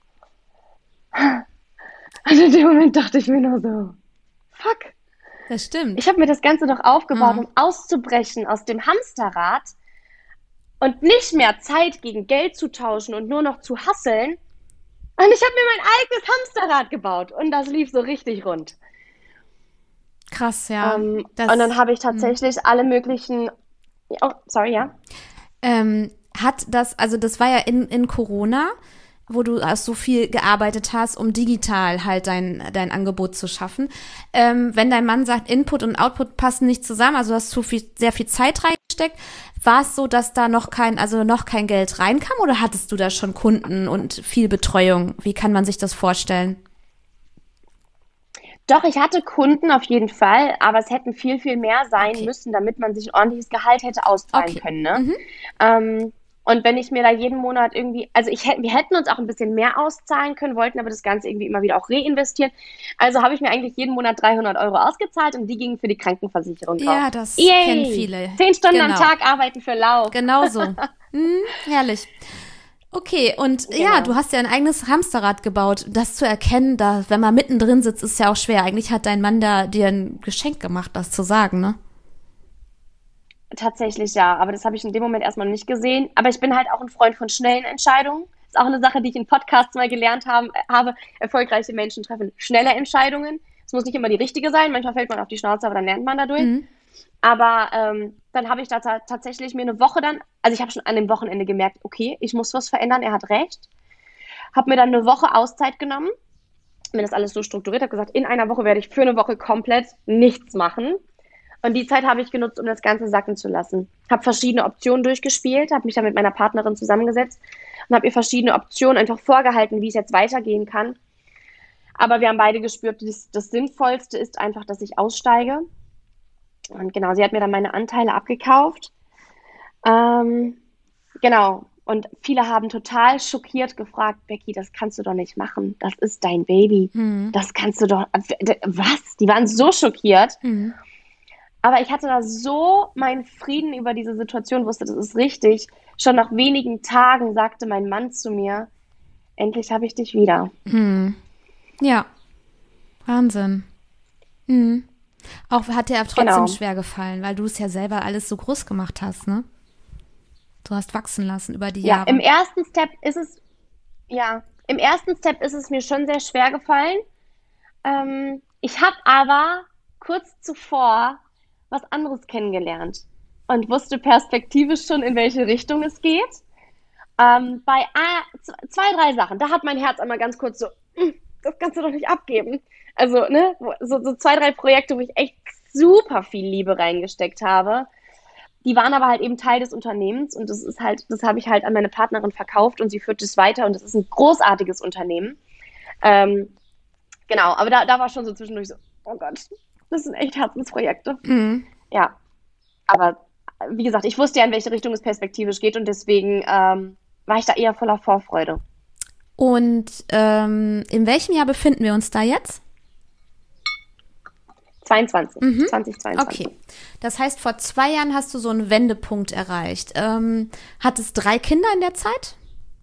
Speaker 1: Und in dem Moment dachte ich mir nur so, fuck.
Speaker 2: Das stimmt.
Speaker 1: Ich habe mir das Ganze doch aufgebaut,
Speaker 2: Mhm.
Speaker 1: um auszubrechen aus dem Hamsterrad und nicht mehr Zeit gegen Geld zu tauschen und nur noch zu hasseln. Und ich habe mir mein eigenes Hamsterrad gebaut und das lief so richtig rund.
Speaker 2: Krass, ja.
Speaker 1: Ähm,
Speaker 2: Das-
Speaker 1: und dann habe ich tatsächlich alle möglichen. Oh, sorry, ja.
Speaker 2: Ähm, hat das, also das war ja in, in Corona, wo du auch so viel gearbeitet hast, um digital halt dein, dein Angebot zu schaffen. Ähm, wenn dein Mann sagt, Input und Output passen nicht zusammen, also du hast zu viel, sehr viel Zeit reingesteckt, war es so, dass da noch kein, also noch kein Geld reinkam oder hattest du da schon Kunden und viel Betreuung? Wie kann man sich das vorstellen?
Speaker 1: Doch, ich hatte Kunden auf jeden Fall, aber es hätten viel, viel mehr sein
Speaker 2: Okay.
Speaker 1: müssen, damit man sich ein ordentliches Gehalt hätte auszahlen
Speaker 2: Okay.
Speaker 1: können. Ne?
Speaker 2: Mhm.
Speaker 1: Ähm, und wenn ich mir da jeden Monat irgendwie, also ich hätte, wir hätten uns auch ein bisschen mehr auszahlen können, wollten aber das Ganze irgendwie immer wieder auch reinvestieren. Also habe ich mir eigentlich jeden Monat dreihundert Euro ausgezahlt und die gingen für die Krankenversicherung drauf.
Speaker 2: Ja, das
Speaker 1: Yay!
Speaker 2: kennen viele.
Speaker 1: Zehn Stunden am
Speaker 2: Genau.
Speaker 1: Tag arbeiten für lau.
Speaker 2: Genau so. Hm, herrlich. Okay, und
Speaker 1: Genau.
Speaker 2: ja, du hast ja ein eigenes Hamsterrad gebaut. Das zu erkennen, da, wenn man mittendrin sitzt, ist ja auch schwer. Eigentlich hat dein Mann da dir ein Geschenk gemacht, das zu sagen, ne?
Speaker 1: Tatsächlich ja, aber das habe ich in dem Moment erstmal nicht gesehen. Aber ich bin halt auch ein Freund von schnellen Entscheidungen. Ist auch eine Sache, die ich in Podcasts mal gelernt haben, habe. Erfolgreiche Menschen treffen schnelle Entscheidungen. Es muss nicht immer die richtige sein. Manchmal fällt man auf die Schnauze, aber dann lernt man dadurch.
Speaker 2: Mhm.
Speaker 1: Aber ähm, dann habe ich da ta- tatsächlich mir eine Woche dann, also ich habe schon an dem Wochenende gemerkt, okay, ich muss was verändern, er hat recht. Habe mir dann eine Woche Auszeit genommen, mir das alles so strukturiert, habe gesagt, in einer Woche werde ich für eine Woche komplett nichts machen. Und die Zeit habe ich genutzt, um das Ganze sacken zu lassen. Habe verschiedene Optionen durchgespielt, habe mich dann mit meiner Partnerin zusammengesetzt und habe ihr verschiedene Optionen einfach vorgehalten, wie es jetzt weitergehen kann. Aber wir haben beide gespürt, das, das Sinnvollste ist einfach, dass ich aussteige. Und genau, sie hat mir dann meine Anteile abgekauft. Ähm, genau. Und viele haben total schockiert gefragt, Becky, das kannst du doch nicht machen. Das ist dein Baby.
Speaker 2: Mhm.
Speaker 1: Das kannst du doch. Was? Die waren so schockiert.
Speaker 2: Mhm.
Speaker 1: Aber ich hatte da so meinen Frieden über diese Situation, wusste, das ist richtig. Schon nach wenigen Tagen sagte mein Mann zu mir, endlich habe ich dich wieder.
Speaker 2: Mhm. Ja, Wahnsinn. Mhm. Auch hat dir aber trotzdem
Speaker 1: Genau.
Speaker 2: schwer gefallen, weil du es ja selber alles so groß gemacht hast, ne? Du hast wachsen lassen über die
Speaker 1: Ja,
Speaker 2: Jahre.
Speaker 1: im ersten Step ist es, ja, im ersten Step ist es mir schon sehr schwer gefallen. Ähm, ich habe aber kurz zuvor was anderes kennengelernt. und wusste perspektivisch schon, in welche Richtung es geht. Ähm, bei äh, zwei, drei Sachen, da hat mein Herz einmal ganz kurz so, das kannst du doch nicht abgeben. Also, ne, so, so zwei, drei Projekte, wo ich echt super viel Liebe reingesteckt habe. Die waren aber halt eben Teil des Unternehmens und das ist halt, das habe ich halt an meine Partnerin verkauft und sie führt es weiter und das ist ein großartiges Unternehmen. Ähm, genau, aber da, da war schon so zwischendurch so, oh Gott, das sind echt Herzensprojekte.
Speaker 2: Mhm.
Speaker 1: Ja, aber wie gesagt, ich wusste ja, in welche Richtung es perspektivisch geht und deswegen ähm, war ich da eher voller Vorfreude.
Speaker 2: Und ähm, in welchem Jahr befinden wir uns da jetzt?
Speaker 1: zweiundzwanzig,
Speaker 2: Mhm.
Speaker 1: zwanzig zweiundzwanzig.
Speaker 2: Okay, das heißt, vor zwei Jahren hast du so einen Wendepunkt erreicht. Ähm, hattest drei Kinder in der Zeit?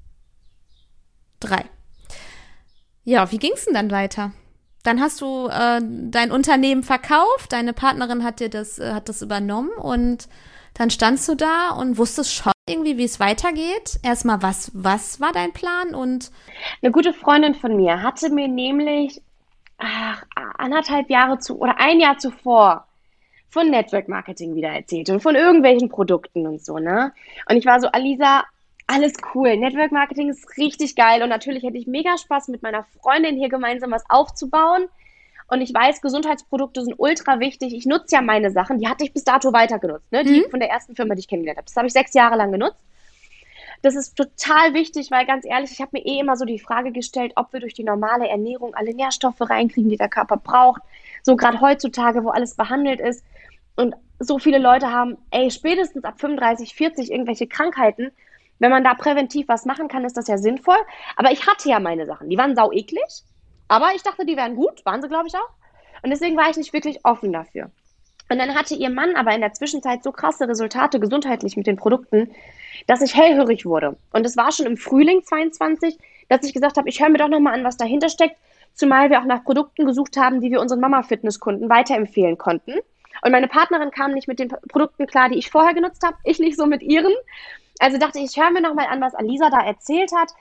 Speaker 2: Drei. Ja, wie ging's denn dann weiter? Dann hast du äh, dein Unternehmen verkauft, deine Partnerin hat dir das, äh, hat das übernommen und dann standst du da und wusstest schon irgendwie, wie es weitergeht. Erstmal, was, was war dein Plan? Und
Speaker 1: Eine gute Freundin von mir hatte mir nämlich ach, anderthalb Jahre zu oder ein Jahr zuvor von Network Marketing wieder erzählt und von irgendwelchen Produkten und so, ne? Und ich war so, Alisa, alles cool. Network Marketing ist richtig geil und natürlich hätte ich mega Spaß mit meiner Freundin hier gemeinsam was aufzubauen. Und ich weiß, Gesundheitsprodukte sind ultra wichtig. Ich nutze ja meine Sachen, die hatte ich bis dato weiter genutzt, ne? Die
Speaker 2: Mhm.
Speaker 1: von der ersten Firma, die ich kennengelernt habe. Das habe ich sechs Jahre lang genutzt. Das ist total wichtig, weil ganz ehrlich, ich habe mir eh immer so die Frage gestellt, ob wir durch die normale Ernährung alle Nährstoffe reinkriegen, die der Körper braucht. So gerade heutzutage, wo alles behandelt ist und so viele Leute haben, ey, spätestens ab fünfunddreißig, vierzig irgendwelche Krankheiten. Wenn man da präventiv was machen kann, ist das ja sinnvoll. Aber ich hatte ja meine Sachen, die waren sau eklig, aber ich dachte, die wären gut, waren sie, glaube ich, auch. Und deswegen war ich nicht wirklich offen dafür. Und dann hatte ihr Mann aber in der Zwischenzeit so krasse Resultate gesundheitlich mit den Produkten, dass ich hellhörig wurde. Und es war schon im Frühling zweiundzwanzig, dass ich gesagt habe, ich höre mir doch nochmal an, was dahinter steckt, zumal wir auch nach Produkten gesucht haben, die wir unseren Mama-Fitness-Kunden weiterempfehlen konnten. Und meine Partnerin kam nicht mit den Produkten klar, die ich vorher genutzt habe, ich nicht so mit ihren. Also dachte ich, ich höre mir nochmal an, was Alisa da erzählt hat.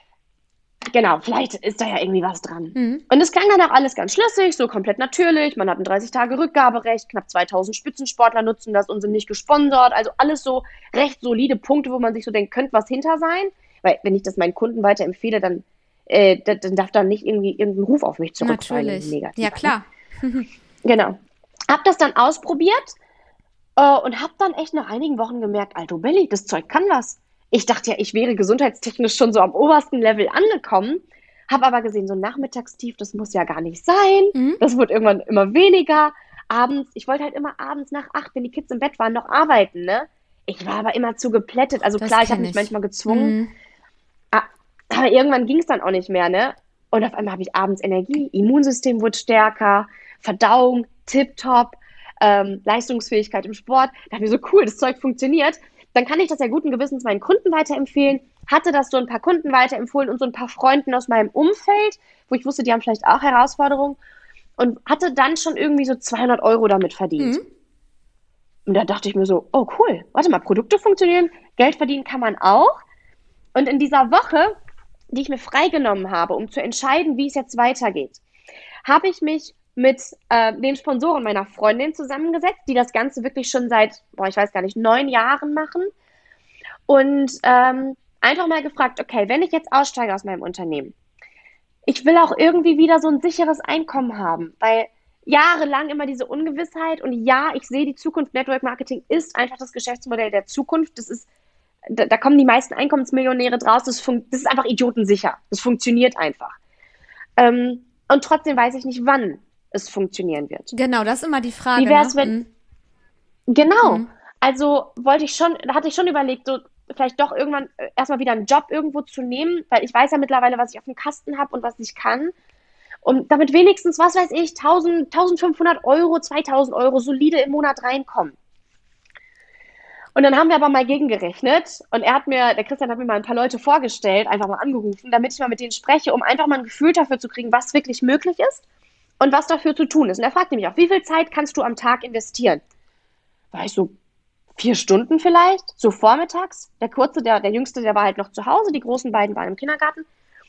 Speaker 1: Genau, vielleicht ist da ja irgendwie was dran.
Speaker 2: Mhm.
Speaker 1: Und es klang dann auch alles ganz schlüssig, so komplett natürlich. Man hat ein dreißig Tage Rückgaberecht, knapp zweitausend Spitzensportler nutzen das und sind nicht gesponsert. Also alles so recht solide Punkte, wo man sich so denkt, könnte was hinter sein. Weil wenn ich das meinen Kunden weiterempfehle, dann, äh, dann darf da nicht irgendwie irgendein Ruf auf mich zurückfallen.
Speaker 2: Natürlich.
Speaker 1: Negativ,
Speaker 2: Ja, klar.
Speaker 1: Ne? Genau. Hab das dann ausprobiert äh, und hab dann echt nach einigen Wochen gemerkt, Alto Belli, das Zeug kann was. Ich dachte ja, ich wäre gesundheitstechnisch schon so am obersten Level angekommen, habe aber gesehen, so ein Nachmittagstief, das muss ja gar nicht sein.
Speaker 2: Mhm.
Speaker 1: Das wird irgendwann immer weniger. Abends, ich wollte halt immer abends nach acht, wenn die Kids im Bett waren, noch arbeiten, ne? Ich war aber immer zu geplättet. Also
Speaker 2: Das
Speaker 1: klar, ich
Speaker 2: kenn
Speaker 1: habe mich
Speaker 2: ich.
Speaker 1: manchmal gezwungen,
Speaker 2: Mhm.
Speaker 1: ah, aber irgendwann ging es dann auch nicht mehr, ne? Und auf einmal habe ich abends Energie, Immunsystem wurde stärker, Verdauung tipptopp, ähm, Leistungsfähigkeit im Sport. Da dachte ich mir so, cool, das Zeug funktioniert. Dann kann ich das ja guten Gewissens meinen Kunden weiterempfehlen. Hatte das so ein paar Kunden weiterempfohlen und so ein paar Freunden aus meinem Umfeld, wo ich wusste, die haben vielleicht auch Herausforderungen. Und hatte dann schon irgendwie so zweihundert Euro damit verdient.
Speaker 2: Mhm.
Speaker 1: Und da dachte ich mir so, oh cool, warte mal, Produkte funktionieren, Geld verdienen kann man auch. Und in dieser Woche, die ich mir freigenommen habe, um zu entscheiden, wie es jetzt weitergeht, habe ich mich mit äh, den Sponsoren meiner Freundin zusammengesetzt, die das Ganze wirklich schon seit, boah, ich weiß gar nicht, neun Jahren machen. Und ähm, einfach mal gefragt, okay, wenn ich jetzt aussteige aus meinem Unternehmen, ich will auch irgendwie wieder so ein sicheres Einkommen haben, weil jahrelang immer diese Ungewissheit und ja, ich sehe die Zukunft, Network Marketing ist einfach das Geschäftsmodell der Zukunft, das ist, da, da kommen die meisten Einkommensmillionäre draus, das, fun- das ist einfach idiotensicher, das funktioniert einfach. Ähm, und trotzdem weiß ich nicht, wann es funktionieren wird.
Speaker 2: Genau, das ist immer die Frage.
Speaker 1: Wie wär's,
Speaker 2: ne?
Speaker 1: wenn,
Speaker 2: Mhm.
Speaker 1: genau,
Speaker 2: Mhm.
Speaker 1: also wollte ich schon, da hatte ich schon überlegt, so vielleicht doch irgendwann äh, erstmal wieder einen Job irgendwo zu nehmen, weil ich weiß ja mittlerweile, was ich auf dem Kasten habe und was ich kann. Und damit wenigstens, was weiß ich, tausend, eintausendfünfhundert Euro, zweitausend Euro solide im Monat reinkommen. Und dann haben wir aber mal gegengerechnet und er hat mir, der Christian hat mir mal ein paar Leute vorgestellt, einfach mal angerufen, damit ich mal mit denen spreche, um einfach mal ein Gefühl dafür zu kriegen, was wirklich möglich ist und was dafür zu tun ist. Und er fragte mich auch, wie viel Zeit kannst du am Tag investieren? War ich so, vier Stunden vielleicht, so vormittags. Der Kurze, der, der Jüngste, der war halt noch zu Hause, die großen beiden waren im Kindergarten.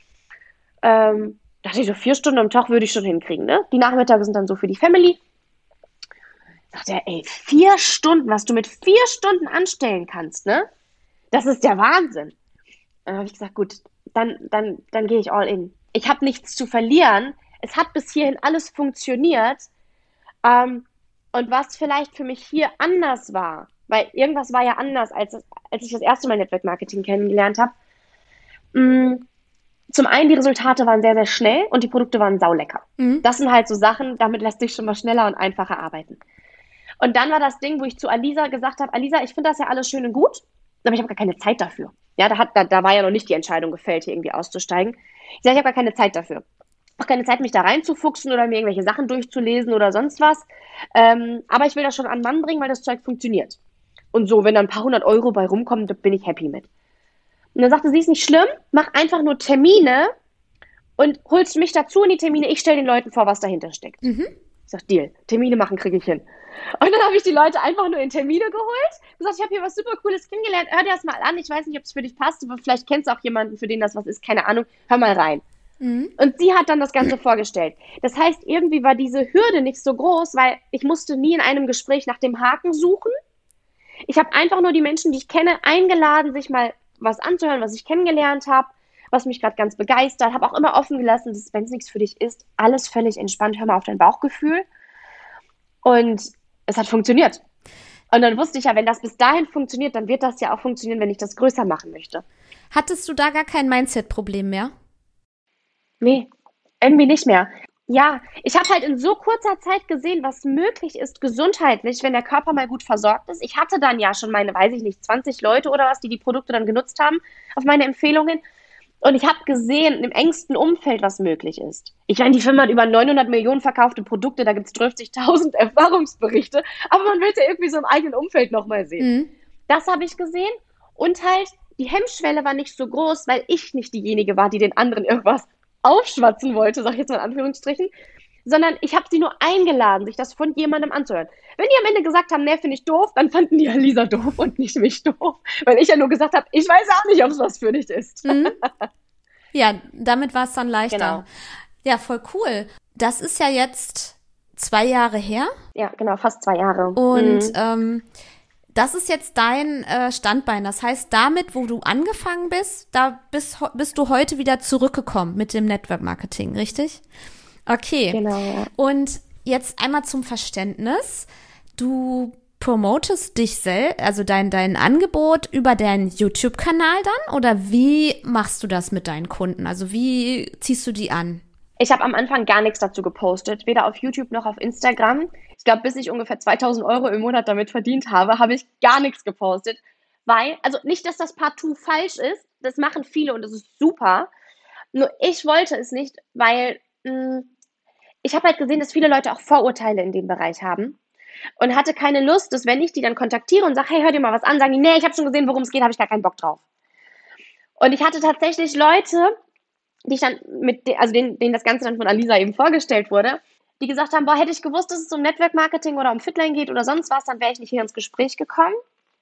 Speaker 1: Ähm, dachte ich, so vier Stunden am Tag würde ich schon hinkriegen, ne? Die Nachmittage sind dann so für die Family. Sagt er, ey, vier Stunden, was du mit vier Stunden anstellen kannst, ne? Das ist der Wahnsinn. Dann habe ich gesagt, gut, dann, dann, dann gehe ich all in. Ich habe nichts zu verlieren. Es hat bis hierhin alles funktioniert. Ähm, und was vielleicht für mich hier anders war, weil irgendwas war ja anders, als, als ich das erste Mal Network Marketing kennengelernt habe. Zum einen, die Resultate waren sehr, sehr schnell und die Produkte waren saulecker. Mhm. Das sind halt so Sachen, damit lässt sich schon mal schneller und einfacher arbeiten. Und dann war das Ding, wo ich zu Alisa gesagt habe, Alisa, ich finde das ja alles schön und gut, aber ich habe gar keine Zeit dafür. Ja, da, hat, da, da war ja noch nicht die Entscheidung gefällt, hier irgendwie auszusteigen. Ich sage, ich habe gar keine Zeit dafür. Auch keine Zeit, mich da reinzufuchsen oder mir irgendwelche Sachen durchzulesen oder sonst was. Ähm, aber ich will das schon an den Mann bringen, weil das Zeug funktioniert. Und so, wenn da ein paar hundert Euro bei rumkommen, da bin ich happy mit. Und dann sagte sie, ist nicht schlimm, mach einfach nur Termine und holst mich dazu in die Termine. Ich stelle den Leuten vor, was dahinter steckt. Mhm. Ich sag, Deal, Termine machen kriege ich hin. Und dann habe ich die Leute einfach nur in Termine geholt. Gesagt, ich habe hier was super Cooles kennengelernt. Hör dir das mal an. Ich weiß nicht, ob es für dich passt, aber vielleicht kennst du auch jemanden, für den das was ist. Keine Ahnung. Hör mal rein. Mhm. Und sie hat dann das Ganze vorgestellt. Das heißt, irgendwie war diese Hürde nicht so groß, weil ich musste nie in einem Gespräch nach dem Haken suchen. Ich habe einfach nur die Menschen, die ich kenne, eingeladen, sich mal was anzuhören, was ich kennengelernt habe, was mich gerade ganz begeistert. Habe auch immer offen gelassen, dass, wenn es nichts für dich ist, alles völlig entspannt. Hör mal auf dein Bauchgefühl. Und es hat funktioniert. Und dann wusste ich ja, wenn das bis dahin funktioniert, dann wird das ja auch funktionieren, wenn ich das größer machen möchte.
Speaker 2: Hattest du da gar kein Mindset-Problem mehr?
Speaker 1: Nee, irgendwie nicht mehr. Ja, ich habe halt in so kurzer Zeit gesehen, was möglich ist gesundheitlich, wenn der Körper mal gut versorgt ist. Ich hatte dann ja schon meine, weiß ich nicht, zwanzig Leute oder was, die die Produkte dann genutzt haben auf meine Empfehlungen. Und ich habe gesehen im engsten Umfeld, was möglich ist. Ich meine, die Firma hat über neunhundert Millionen verkaufte Produkte, da gibt es dreißigtausend Erfahrungsberichte, aber man will es ja irgendwie so im eigenen Umfeld nochmal sehen. Mhm. Das habe ich gesehen und halt die Hemmschwelle war nicht so groß, weil ich nicht diejenige war, die den anderen irgendwas aufschwatzen wollte, sag ich jetzt mal in Anführungsstrichen, sondern ich habe sie nur eingeladen, sich das von jemandem anzuhören. Wenn die am Ende gesagt haben, nee, finde ich doof, dann fanden die Alisa doof und nicht mich doof, weil ich ja nur gesagt habe, ich weiß auch nicht, ob es was für dich ist. Mhm.
Speaker 2: Ja, damit war es dann leichter.
Speaker 1: Genau.
Speaker 2: Ja, voll cool. Das ist ja jetzt zwei Jahre her.
Speaker 1: Ja, genau, fast zwei Jahre.
Speaker 2: Und mhm. ähm, das ist jetzt dein äh, Standbein. Das heißt, damit, wo du angefangen bist, da bist, bist du heute wieder zurückgekommen mit dem Network Marketing, richtig? Okay.
Speaker 1: Genau. Ja.
Speaker 2: Und jetzt einmal zum Verständnis. Du promotest dich selbst, also dein, dein Angebot über deinen YouTube-Kanal dann? Oder wie machst du das mit deinen Kunden? Also wie ziehst du die an?
Speaker 1: Ich habe am Anfang gar nichts dazu gepostet, weder auf YouTube noch auf Instagram. Ich glaube, bis ich ungefähr zweitausend Euro im Monat damit verdient habe, habe ich gar nichts gepostet. Weil, also nicht, dass das partout falsch ist, das machen viele und das ist super. Nur ich wollte es nicht, weil mh, ich habe halt gesehen, dass viele Leute auch Vorurteile in dem Bereich haben. Und hatte keine Lust, dass wenn ich die dann kontaktiere und sage, hey, hör dir mal was an, sagen die, nee, ich habe schon gesehen, worum es geht, habe ich gar keinen Bock drauf. Und ich hatte tatsächlich Leute, die ich dann mit, de- also denen, denen das Ganze dann von Alisa eben vorgestellt wurde, die gesagt haben, boah, hätte ich gewusst, dass es um Network Marketing oder um Fitline geht oder sonst was, dann wäre ich nicht hier ins Gespräch gekommen.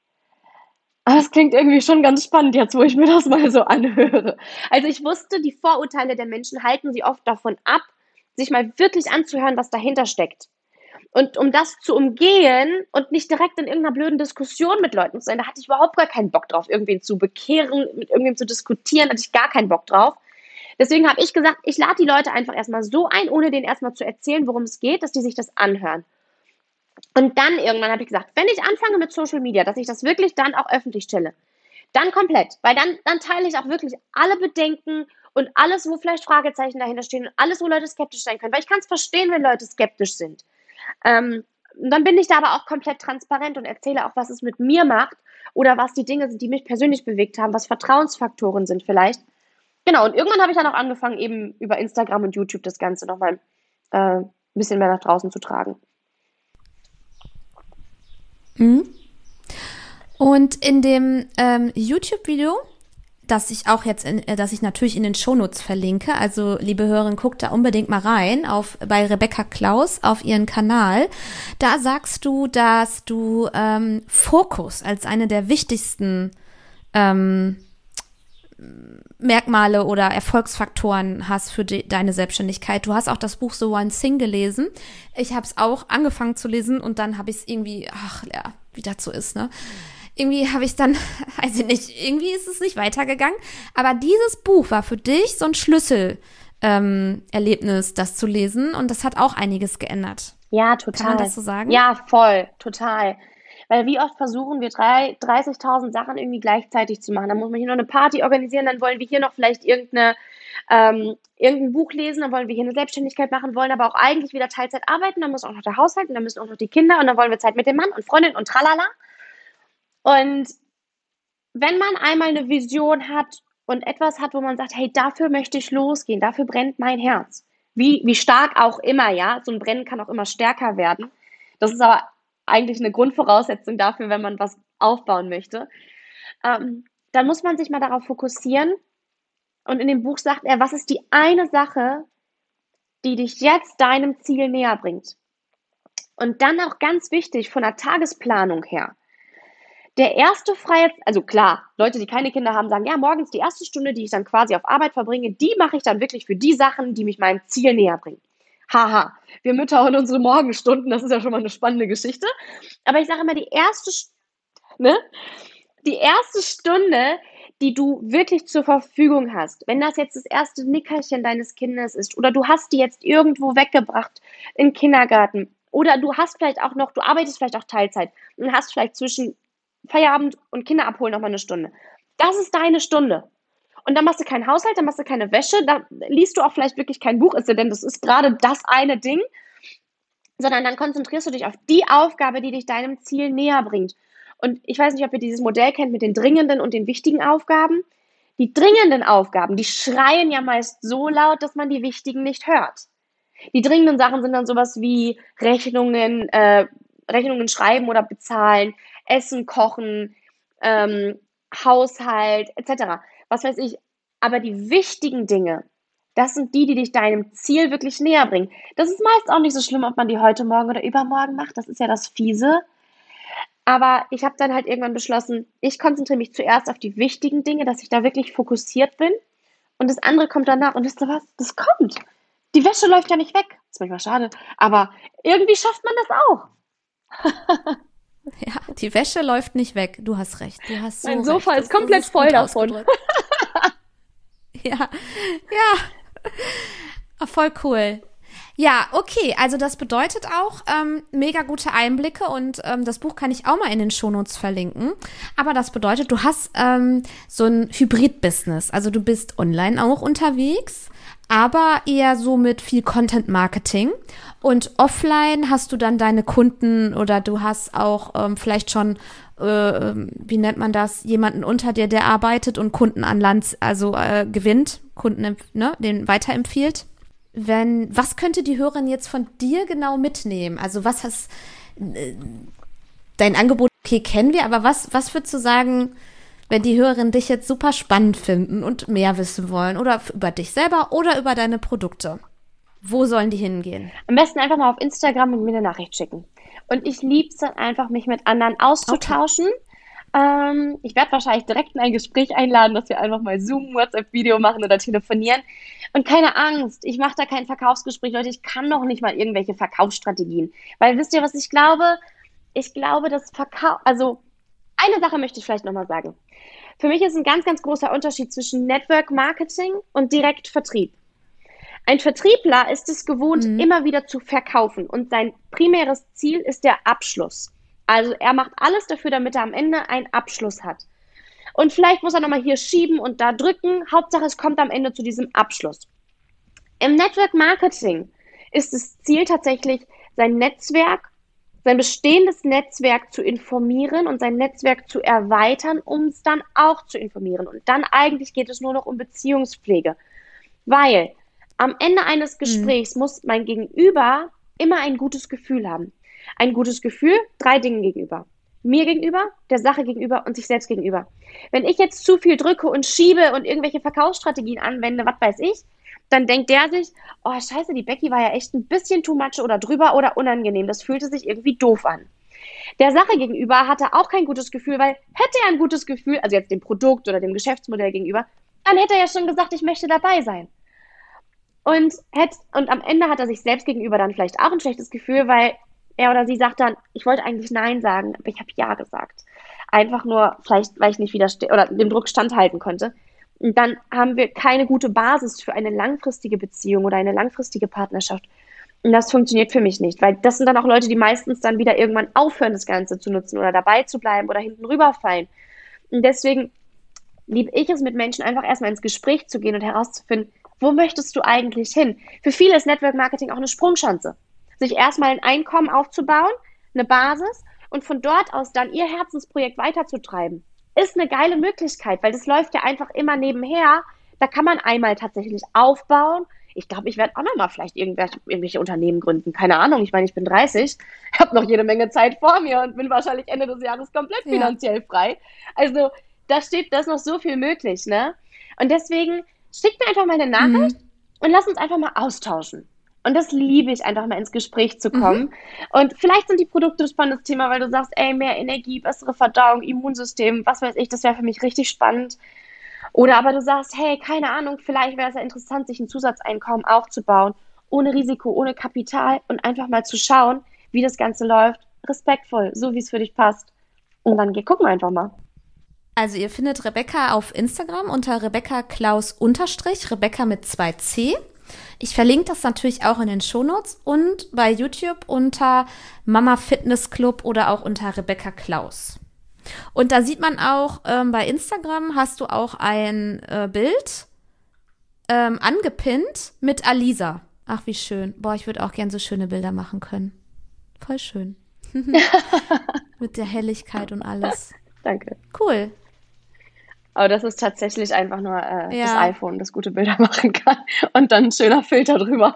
Speaker 1: Aber das klingt irgendwie schon ganz spannend jetzt, wo ich mir das mal so anhöre. Also ich wusste, die Vorurteile der Menschen halten sie oft davon ab, sich mal wirklich anzuhören, was dahinter steckt. Und um das zu umgehen und nicht direkt in irgendeiner blöden Diskussion mit Leuten zu sein, da hatte ich überhaupt gar keinen Bock drauf, irgendwen zu bekehren, mit irgendwem zu diskutieren, hatte ich gar keinen Bock drauf. Deswegen habe ich gesagt, ich lade die Leute einfach erstmal so ein, ohne denen erstmal zu erzählen, worum es geht, dass die sich das anhören. Und dann irgendwann habe ich gesagt, wenn ich anfange mit Social Media, dass ich das wirklich dann auch öffentlich stelle, dann komplett, weil dann, dann teile ich auch wirklich alle Bedenken und alles, wo vielleicht Fragezeichen dahinter stehen und alles, wo Leute skeptisch sein können, weil ich kann es verstehen, wenn Leute skeptisch sind. Ähm, dann bin ich da aber auch komplett transparent und erzähle auch, was es mit mir macht oder was die Dinge sind, die mich persönlich bewegt haben, was Vertrauensfaktoren sind vielleicht. Genau, und irgendwann habe ich dann auch angefangen, eben über Instagram und YouTube das Ganze nochmal äh, ein bisschen mehr nach draußen zu tragen.
Speaker 2: Mhm. Und in dem ähm, YouTube-Video, das ich auch jetzt, in, äh, das ich natürlich in den Shownotes verlinke, also liebe Hörerinnen, guckt da unbedingt mal rein auf bei Rebecca Klaus auf ihren Kanal. Da sagst du, dass du ähm, Fokus als eine der wichtigsten ähm, Merkmale oder Erfolgsfaktoren hast für die, deine Selbstständigkeit. Du hast auch das Buch The One Thing gelesen. Ich habe es auch angefangen zu lesen und dann habe ich es irgendwie, ach ja, wie das so ist, ne? Irgendwie habe ich dann, weiß ich nicht, irgendwie ist es nicht weitergegangen. Aber dieses Buch war für dich so ein Schlüssel, ähm, Erlebnis, das zu lesen. Und das hat auch einiges geändert.
Speaker 1: Ja, total.
Speaker 2: Kann man das so sagen?
Speaker 1: Ja, voll, total. Weil wie oft versuchen wir drei, dreißigtausend Sachen irgendwie gleichzeitig zu machen. Dann muss man hier noch eine Party organisieren, dann wollen wir hier noch vielleicht irgendeine, ähm, irgendein Buch lesen, dann wollen wir hier eine Selbstständigkeit machen, wollen aber auch eigentlich wieder Teilzeit arbeiten, dann muss auch noch der Haushalt und dann müssen auch noch die Kinder und dann wollen wir Zeit mit dem Mann und Freundin und tralala. Und wenn man einmal eine Vision hat und etwas hat, wo man sagt, hey, dafür möchte ich losgehen, dafür brennt mein Herz. Wie, wie stark auch immer, ja, so ein Brennen kann auch immer stärker werden. Das ist aber eigentlich eine Grundvoraussetzung dafür, wenn man was aufbauen möchte. Ähm, dann muss man sich mal darauf fokussieren. Und in dem Buch sagt er, was ist die eine Sache, die dich jetzt deinem Ziel näher bringt? Und dann auch ganz wichtig von der Tagesplanung her. Der erste freie, also klar, Leute, die keine Kinder haben, sagen, ja, morgens die erste Stunde, die ich dann quasi auf Arbeit verbringe, die mache ich dann wirklich für die Sachen, die mich meinem Ziel näher bringen. Haha, wir Mütter und unsere Morgenstunden, das ist ja schon mal eine spannende Geschichte. Aber ich sage immer, die erste, ne, die erste Stunde, die du wirklich zur Verfügung hast, wenn das jetzt das erste Nickerchen deines Kindes ist oder du hast die jetzt irgendwo weggebracht in den Kindergarten oder du hast vielleicht auch noch, du arbeitest vielleicht auch Teilzeit und hast vielleicht zwischen Feierabend und Kinder abholen nochmal eine Stunde. Das ist deine Stunde. Und dann machst du keinen Haushalt, dann machst du keine Wäsche, da liest du auch vielleicht wirklich kein Buch, ist ja, denn das ist gerade das eine Ding, sondern dann konzentrierst du dich auf die Aufgabe, die dich deinem Ziel näher bringt. Und ich weiß nicht, ob ihr dieses Modell kennt mit den dringenden und den wichtigen Aufgaben. Die dringenden Aufgaben, die schreien ja meist so laut, dass man die wichtigen nicht hört. Die dringenden Sachen sind dann sowas wie Rechnungen, äh, Rechnungen schreiben oder bezahlen, Essen, Kochen, ähm, Haushalt, et cetera. Was weiß ich. Aber die wichtigen Dinge, das sind die, die dich deinem Ziel wirklich näher bringen. Das ist meist auch nicht so schlimm, ob man die heute Morgen oder übermorgen macht. Das ist ja das Fiese. Aber ich habe dann halt irgendwann beschlossen, ich konzentriere mich zuerst auf die wichtigen Dinge, dass ich da wirklich fokussiert bin. Und das andere kommt danach. Und wisst ihr was? Das kommt. Die Wäsche läuft ja nicht weg. Das ist manchmal schade. Aber irgendwie schafft man das auch.
Speaker 2: Ja, die Wäsche läuft nicht weg. Du hast recht. Du hast so
Speaker 1: mein Sofa
Speaker 2: recht.
Speaker 1: ist komplett ist voll davon.
Speaker 2: Ja, ja. Oh, voll cool. Ja, okay, also das bedeutet auch ähm, mega gute Einblicke und ähm, das Buch kann ich auch mal in den Shownotes verlinken. Aber das bedeutet, du hast ähm, so ein Hybrid-Business. Also du bist online auch unterwegs, aber eher so mit viel Content-Marketing. Und offline hast du dann deine Kunden oder du hast auch ähm, vielleicht schon, äh, wie nennt man das, jemanden unter dir, der arbeitet und Kunden an Land, also äh, gewinnt, Kunden, ne, den weiterempfiehlt. Wenn, was könnte die Hörerin jetzt von dir genau mitnehmen? Also was hast, äh, dein Angebot, okay, kennen wir, aber was, was würdest du sagen, wenn die Hörerinnen dich jetzt super spannend finden und mehr wissen wollen oder über dich selber oder über deine Produkte? Wo sollen die hingehen?
Speaker 1: Am besten einfach mal auf Instagram und mir eine Nachricht schicken. Und ich liebe es dann einfach, mich mit anderen auszutauschen. Okay. Ähm, ich werde wahrscheinlich direkt in ein Gespräch einladen, dass wir einfach mal Zoom, WhatsApp-Video machen oder telefonieren. Und keine Angst, ich mache da kein Verkaufsgespräch, Leute, ich kann noch nicht mal irgendwelche Verkaufsstrategien. Weil wisst ihr, was ich glaube? Ich glaube, dass Verkauf, also eine Sache möchte ich vielleicht nochmal sagen. Für mich ist ein ganz, ganz großer Unterschied zwischen Network Marketing und Direktvertrieb. Ein Vertriebler ist es gewohnt, mhm. immer wieder zu verkaufen und sein primäres Ziel ist der Abschluss. Also er macht alles dafür, damit er am Ende einen Abschluss hat. Und vielleicht muss er nochmal hier schieben und da drücken. Hauptsache, es kommt am Ende zu diesem Abschluss. Im Network Marketing ist das Ziel tatsächlich, sein Netzwerk, sein bestehendes Netzwerk zu informieren und sein Netzwerk zu erweitern, um es dann auch zu informieren. Und dann eigentlich geht es nur noch um Beziehungspflege. Weil am Ende eines Gesprächs mhm. muss mein Gegenüber immer ein gutes Gefühl haben. Ein gutes Gefühl, drei Dingen gegenüber. Mir gegenüber, der Sache gegenüber und sich selbst gegenüber. Wenn ich jetzt zu viel drücke und schiebe und irgendwelche Verkaufsstrategien anwende, was weiß ich, dann denkt der sich, oh scheiße, die Becky war ja echt ein bisschen too much oder drüber oder unangenehm. Das fühlte sich irgendwie doof an. Der Sache gegenüber hatte auch kein gutes Gefühl, weil hätte er ein gutes Gefühl, also jetzt dem Produkt oder dem Geschäftsmodell gegenüber, dann hätte er ja schon gesagt, ich möchte dabei sein. Und, hätte, und am Ende hat er sich selbst gegenüber dann vielleicht auch ein schlechtes Gefühl, weil er oder sie sagt dann, ich wollte eigentlich Nein sagen, aber ich habe Ja gesagt. Einfach nur, vielleicht, weil ich nicht widerste- oder dem Druck standhalten konnte. Und dann haben wir keine gute Basis für eine langfristige Beziehung oder eine langfristige Partnerschaft. Und das funktioniert für mich nicht, weil das sind dann auch Leute, die meistens dann wieder irgendwann aufhören, das Ganze zu nutzen oder dabei zu bleiben oder hinten rüberfallen. Und deswegen liebe ich es, mit Menschen einfach erstmal ins Gespräch zu gehen und herauszufinden, wo möchtest du eigentlich hin? Für viele ist Network Marketing auch eine Sprungchance, sich erstmal ein Einkommen aufzubauen, eine Basis und von dort aus dann ihr Herzensprojekt weiterzutreiben. Ist eine geile Möglichkeit, weil das läuft ja einfach immer nebenher. Da kann man einmal tatsächlich aufbauen. Ich glaube, ich werde auch nochmal vielleicht irgendwelche, irgendwelche Unternehmen gründen. Keine Ahnung, ich meine, ich bin dreißig, habe noch jede Menge Zeit vor mir und bin wahrscheinlich Ende des Jahres komplett
Speaker 2: Ja.
Speaker 1: finanziell frei. Also da steht, da ist noch so viel möglich, ne? Und deswegen schickt mir einfach mal eine Nachricht
Speaker 2: Mhm.
Speaker 1: und lass uns einfach mal austauschen. Und das liebe ich, einfach mal ins Gespräch zu kommen.
Speaker 2: Mhm.
Speaker 1: Und vielleicht sind die Produkte ein spannendes Thema, weil du sagst, ey, mehr Energie, bessere Verdauung, Immunsystem, was weiß ich, das wäre für mich richtig spannend. Oder aber du sagst, hey, keine Ahnung, vielleicht wäre es ja interessant, sich ein Zusatzeinkommen aufzubauen, ohne Risiko, ohne Kapital und einfach mal zu schauen, wie das Ganze läuft. Respektvoll, so wie es für dich passt. Und dann gucken wir einfach mal.
Speaker 2: Also ihr findet Rebecca auf Instagram unter Rebecca Klaus unterstrich, Rebecca mit zwei C. Ich verlinke das natürlich auch in den Shownotes und bei YouTube unter Mama Fitness Club oder auch unter Rebecca Klaus. Und da sieht man auch, ähm, bei Instagram hast du auch ein äh, Bild ähm, angepinnt mit Alisa. Ach, wie schön. Boah, ich würde auch gern so schöne Bilder machen können. Voll schön. Mit der Helligkeit und alles.
Speaker 1: Danke.
Speaker 2: Cool.
Speaker 1: Aber das ist tatsächlich einfach nur äh,
Speaker 2: Ja.
Speaker 1: das iPhone, das gute Bilder machen kann. Und dann ein schöner Filter drüber.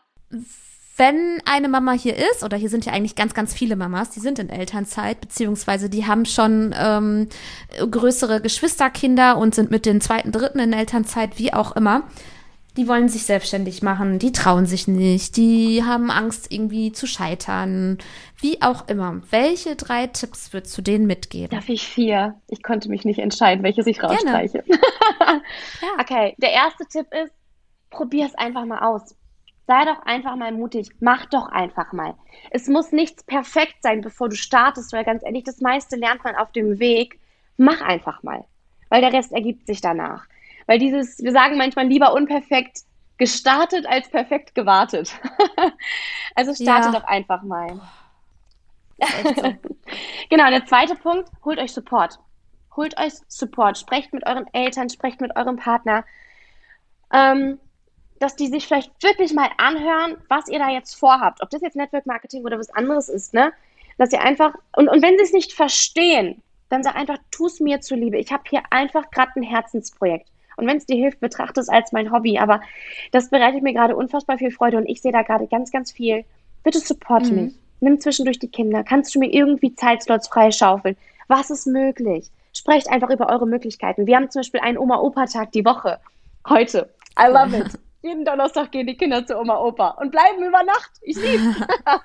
Speaker 2: Wenn eine Mama hier ist, oder hier sind ja eigentlich ganz, ganz viele Mamas, die sind in Elternzeit, beziehungsweise die haben schon ähm, größere Geschwisterkinder und sind mit den zweiten, dritten in Elternzeit, wie auch immer. Die wollen sich selbstständig machen, die trauen sich nicht, die haben Angst, irgendwie zu scheitern, wie auch immer. Welche drei Tipps würdest du denen mitgeben?
Speaker 1: Darf ich vier? Ich konnte mich nicht entscheiden, welches ich
Speaker 2: Gerne.
Speaker 1: rausstreiche.
Speaker 2: Ja.
Speaker 1: Okay, der erste Tipp ist, probier es einfach mal aus. Sei doch einfach mal mutig. Mach doch einfach mal. Es muss nichts perfekt sein, bevor du startest, weil ganz ehrlich, das meiste lernt man auf dem Weg. Mach einfach mal, weil der Rest ergibt sich danach. Weil dieses, wir sagen manchmal lieber unperfekt gestartet als perfekt gewartet. Also starte
Speaker 2: Ja.
Speaker 1: doch einfach mal.
Speaker 2: Echt so.
Speaker 1: Genau, der zweite Punkt, holt euch Support. Holt euch Support. Sprecht mit euren Eltern, sprecht mit eurem Partner. Ähm, dass die sich vielleicht wirklich mal anhören, was ihr da jetzt vorhabt. Ob das jetzt Network Marketing oder was anderes ist, ne? Dass ihr einfach, und, und wenn sie es nicht verstehen, dann sag einfach, tu es mir zuliebe. Ich habe hier einfach gerade ein Herzensprojekt. Und wenn es dir hilft, betrachte es als mein Hobby. Aber das bereitet mir gerade unfassbar viel Freude und ich sehe da gerade ganz, ganz viel. Bitte supporte
Speaker 2: Mhm.
Speaker 1: mich. Nimm zwischendurch die Kinder. Kannst du mir irgendwie Zeitslots freischaufeln? Was ist möglich? Sprecht einfach über eure Möglichkeiten. Wir haben zum Beispiel einen Oma-Opa-Tag die Woche. Heute. I love it. Jeden Donnerstag gehen die Kinder zu Oma, Opa und bleiben über Nacht. Ich lieb's.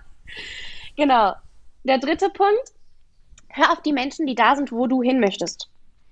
Speaker 1: Genau. Der dritte Punkt. Hör auf die Menschen, die da sind, wo du hin möchtest.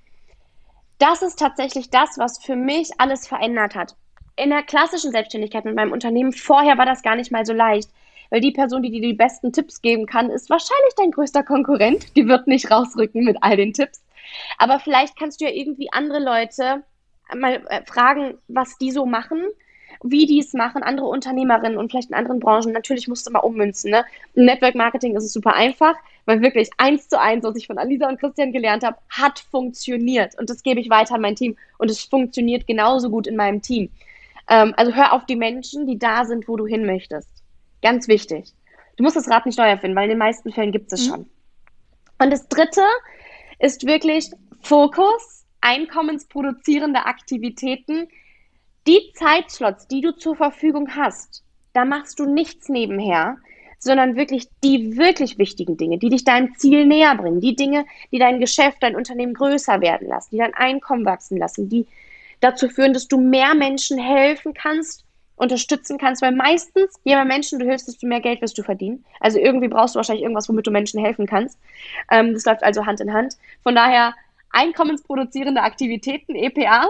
Speaker 1: Das ist tatsächlich das, was für mich alles verändert hat. In der klassischen Selbstständigkeit mit meinem Unternehmen vorher war das gar nicht mal so leicht, weil die Person, die dir die besten Tipps geben kann, ist wahrscheinlich dein größter Konkurrent. Die wird nicht rausrücken mit all den Tipps. Aber vielleicht kannst du ja irgendwie andere Leute mal äh, fragen, was die so machen, wie die es machen, andere Unternehmerinnen und vielleicht in anderen Branchen. Natürlich musst du mal ummünzen. Ne? Im Network Marketing ist es super einfach, weil wirklich eins zu eins, was ich von Alisa und Christian gelernt habe, hat funktioniert. Und das gebe ich weiter an mein Team. Und es funktioniert genauso gut in meinem Team. Ähm, also hör auf die Menschen, die da sind, wo du hin möchtest. Ganz wichtig. Du musst das Rad nicht neu erfinden, weil in den meisten Fällen gibt es
Speaker 2: Mhm.
Speaker 1: schon. Und das Dritte ist wirklich Fokus, einkommensproduzierende Aktivitäten. Die Zeitslots, die du zur Verfügung hast, da machst du nichts nebenher, sondern wirklich die wirklich wichtigen Dinge, die dich deinem Ziel näher bringen, die Dinge, die dein Geschäft, dein Unternehmen größer werden lassen, die dein Einkommen wachsen lassen, die dazu führen, dass du mehr Menschen helfen kannst, unterstützen kannst, weil meistens, je mehr Menschen du hilfst, desto mehr Geld wirst du verdienen. Also irgendwie brauchst du wahrscheinlich irgendwas, womit du Menschen helfen kannst. Ähm, das läuft also Hand in Hand. Von daher einkommensproduzierende Aktivitäten, E P As,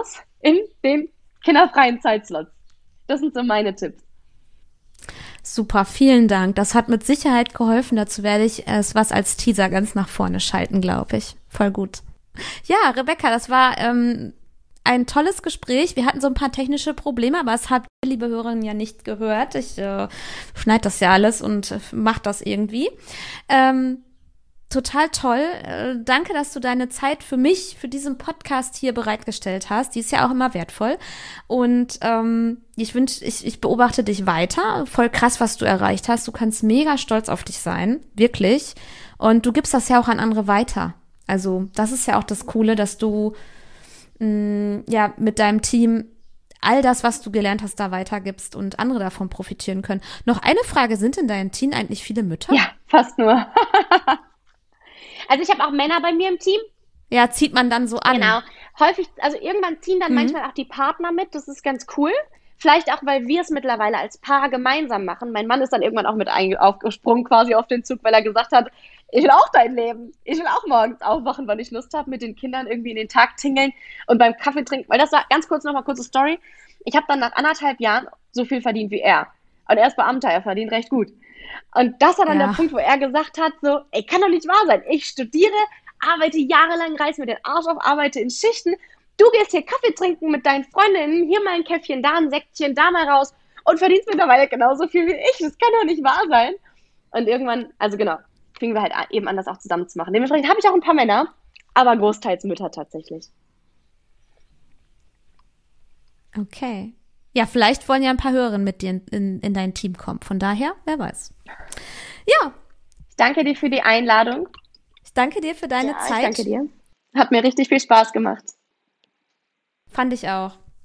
Speaker 1: in den kinderfreien Zeitslots. Das sind so meine Tipps.
Speaker 2: Super, vielen Dank. Das hat mit Sicherheit geholfen. Dazu werde ich es was als Teaser ganz nach vorne schalten, glaube ich. Voll gut. Ja, Rebecca, das war ähm, ein tolles Gespräch. Wir hatten so ein paar technische Probleme, aber es hat die liebe Hörerin ja nicht gehört. Ich äh, schneide das ja alles und äh, mach das irgendwie. Ähm, Total toll. Äh, danke, dass du deine Zeit für mich, für diesen Podcast hier bereitgestellt hast. Die ist ja auch immer wertvoll. Und ähm, ich wünsche, ich, ich beobachte dich weiter. Voll krass, was du erreicht hast. Du kannst mega stolz auf dich sein. Wirklich. Und du gibst das ja auch an andere weiter. Also das ist ja auch das Coole, dass du mh, ja mit deinem Team all das, was du gelernt hast, da weitergibst und andere davon profitieren können. Noch eine Frage, sind in deinem Team eigentlich viele Mütter?
Speaker 1: Ja, fast nur. Also ich habe auch Männer bei mir im Team.
Speaker 2: Ja, zieht man dann so an.
Speaker 1: Genau. Häufig, also irgendwann ziehen dann mhm. manchmal auch die Partner mit. Das ist ganz cool. Vielleicht auch, weil wir es mittlerweile als Paar gemeinsam machen. Mein Mann ist dann irgendwann auch mit aufgesprungen quasi auf den Zug, weil er gesagt hat, ich will auch dein Leben. Ich will auch morgens aufwachen, wann ich Lust habe, mit den Kindern irgendwie in den Tag tingeln und beim Kaffee trinken. Weil das war ganz kurz nochmal kurze Story. Ich habe dann nach anderthalb Jahren so viel verdient wie er. Und er ist Beamter, er verdient recht gut. Und das war dann ja. der Punkt, wo er gesagt hat, so, ey, kann doch nicht wahr sein. Ich studiere, arbeite jahrelang, reiß mir den Arsch auf, arbeite in Schichten. Du gehst hier Kaffee trinken mit deinen Freundinnen, hier mal ein Käffchen, da ein Säckchen, da mal raus und verdienst mittlerweile genauso viel wie ich. Das kann doch nicht wahr sein. Und irgendwann, also genau, fingen wir halt eben an, das auch zusammen zu machen. Dementsprechend habe ich auch ein paar Männer, aber großteils Mütter tatsächlich.
Speaker 2: Okay. Ja, vielleicht wollen ja ein paar Hörerinnen mit dir in, in, in dein Team kommen. Von daher, wer weiß. Ja.
Speaker 1: Ich danke dir für die Einladung.
Speaker 2: Ich danke dir für deine
Speaker 1: ja,
Speaker 2: Zeit.
Speaker 1: Ich danke dir. Hat mir richtig viel Spaß gemacht.
Speaker 2: Fand ich auch.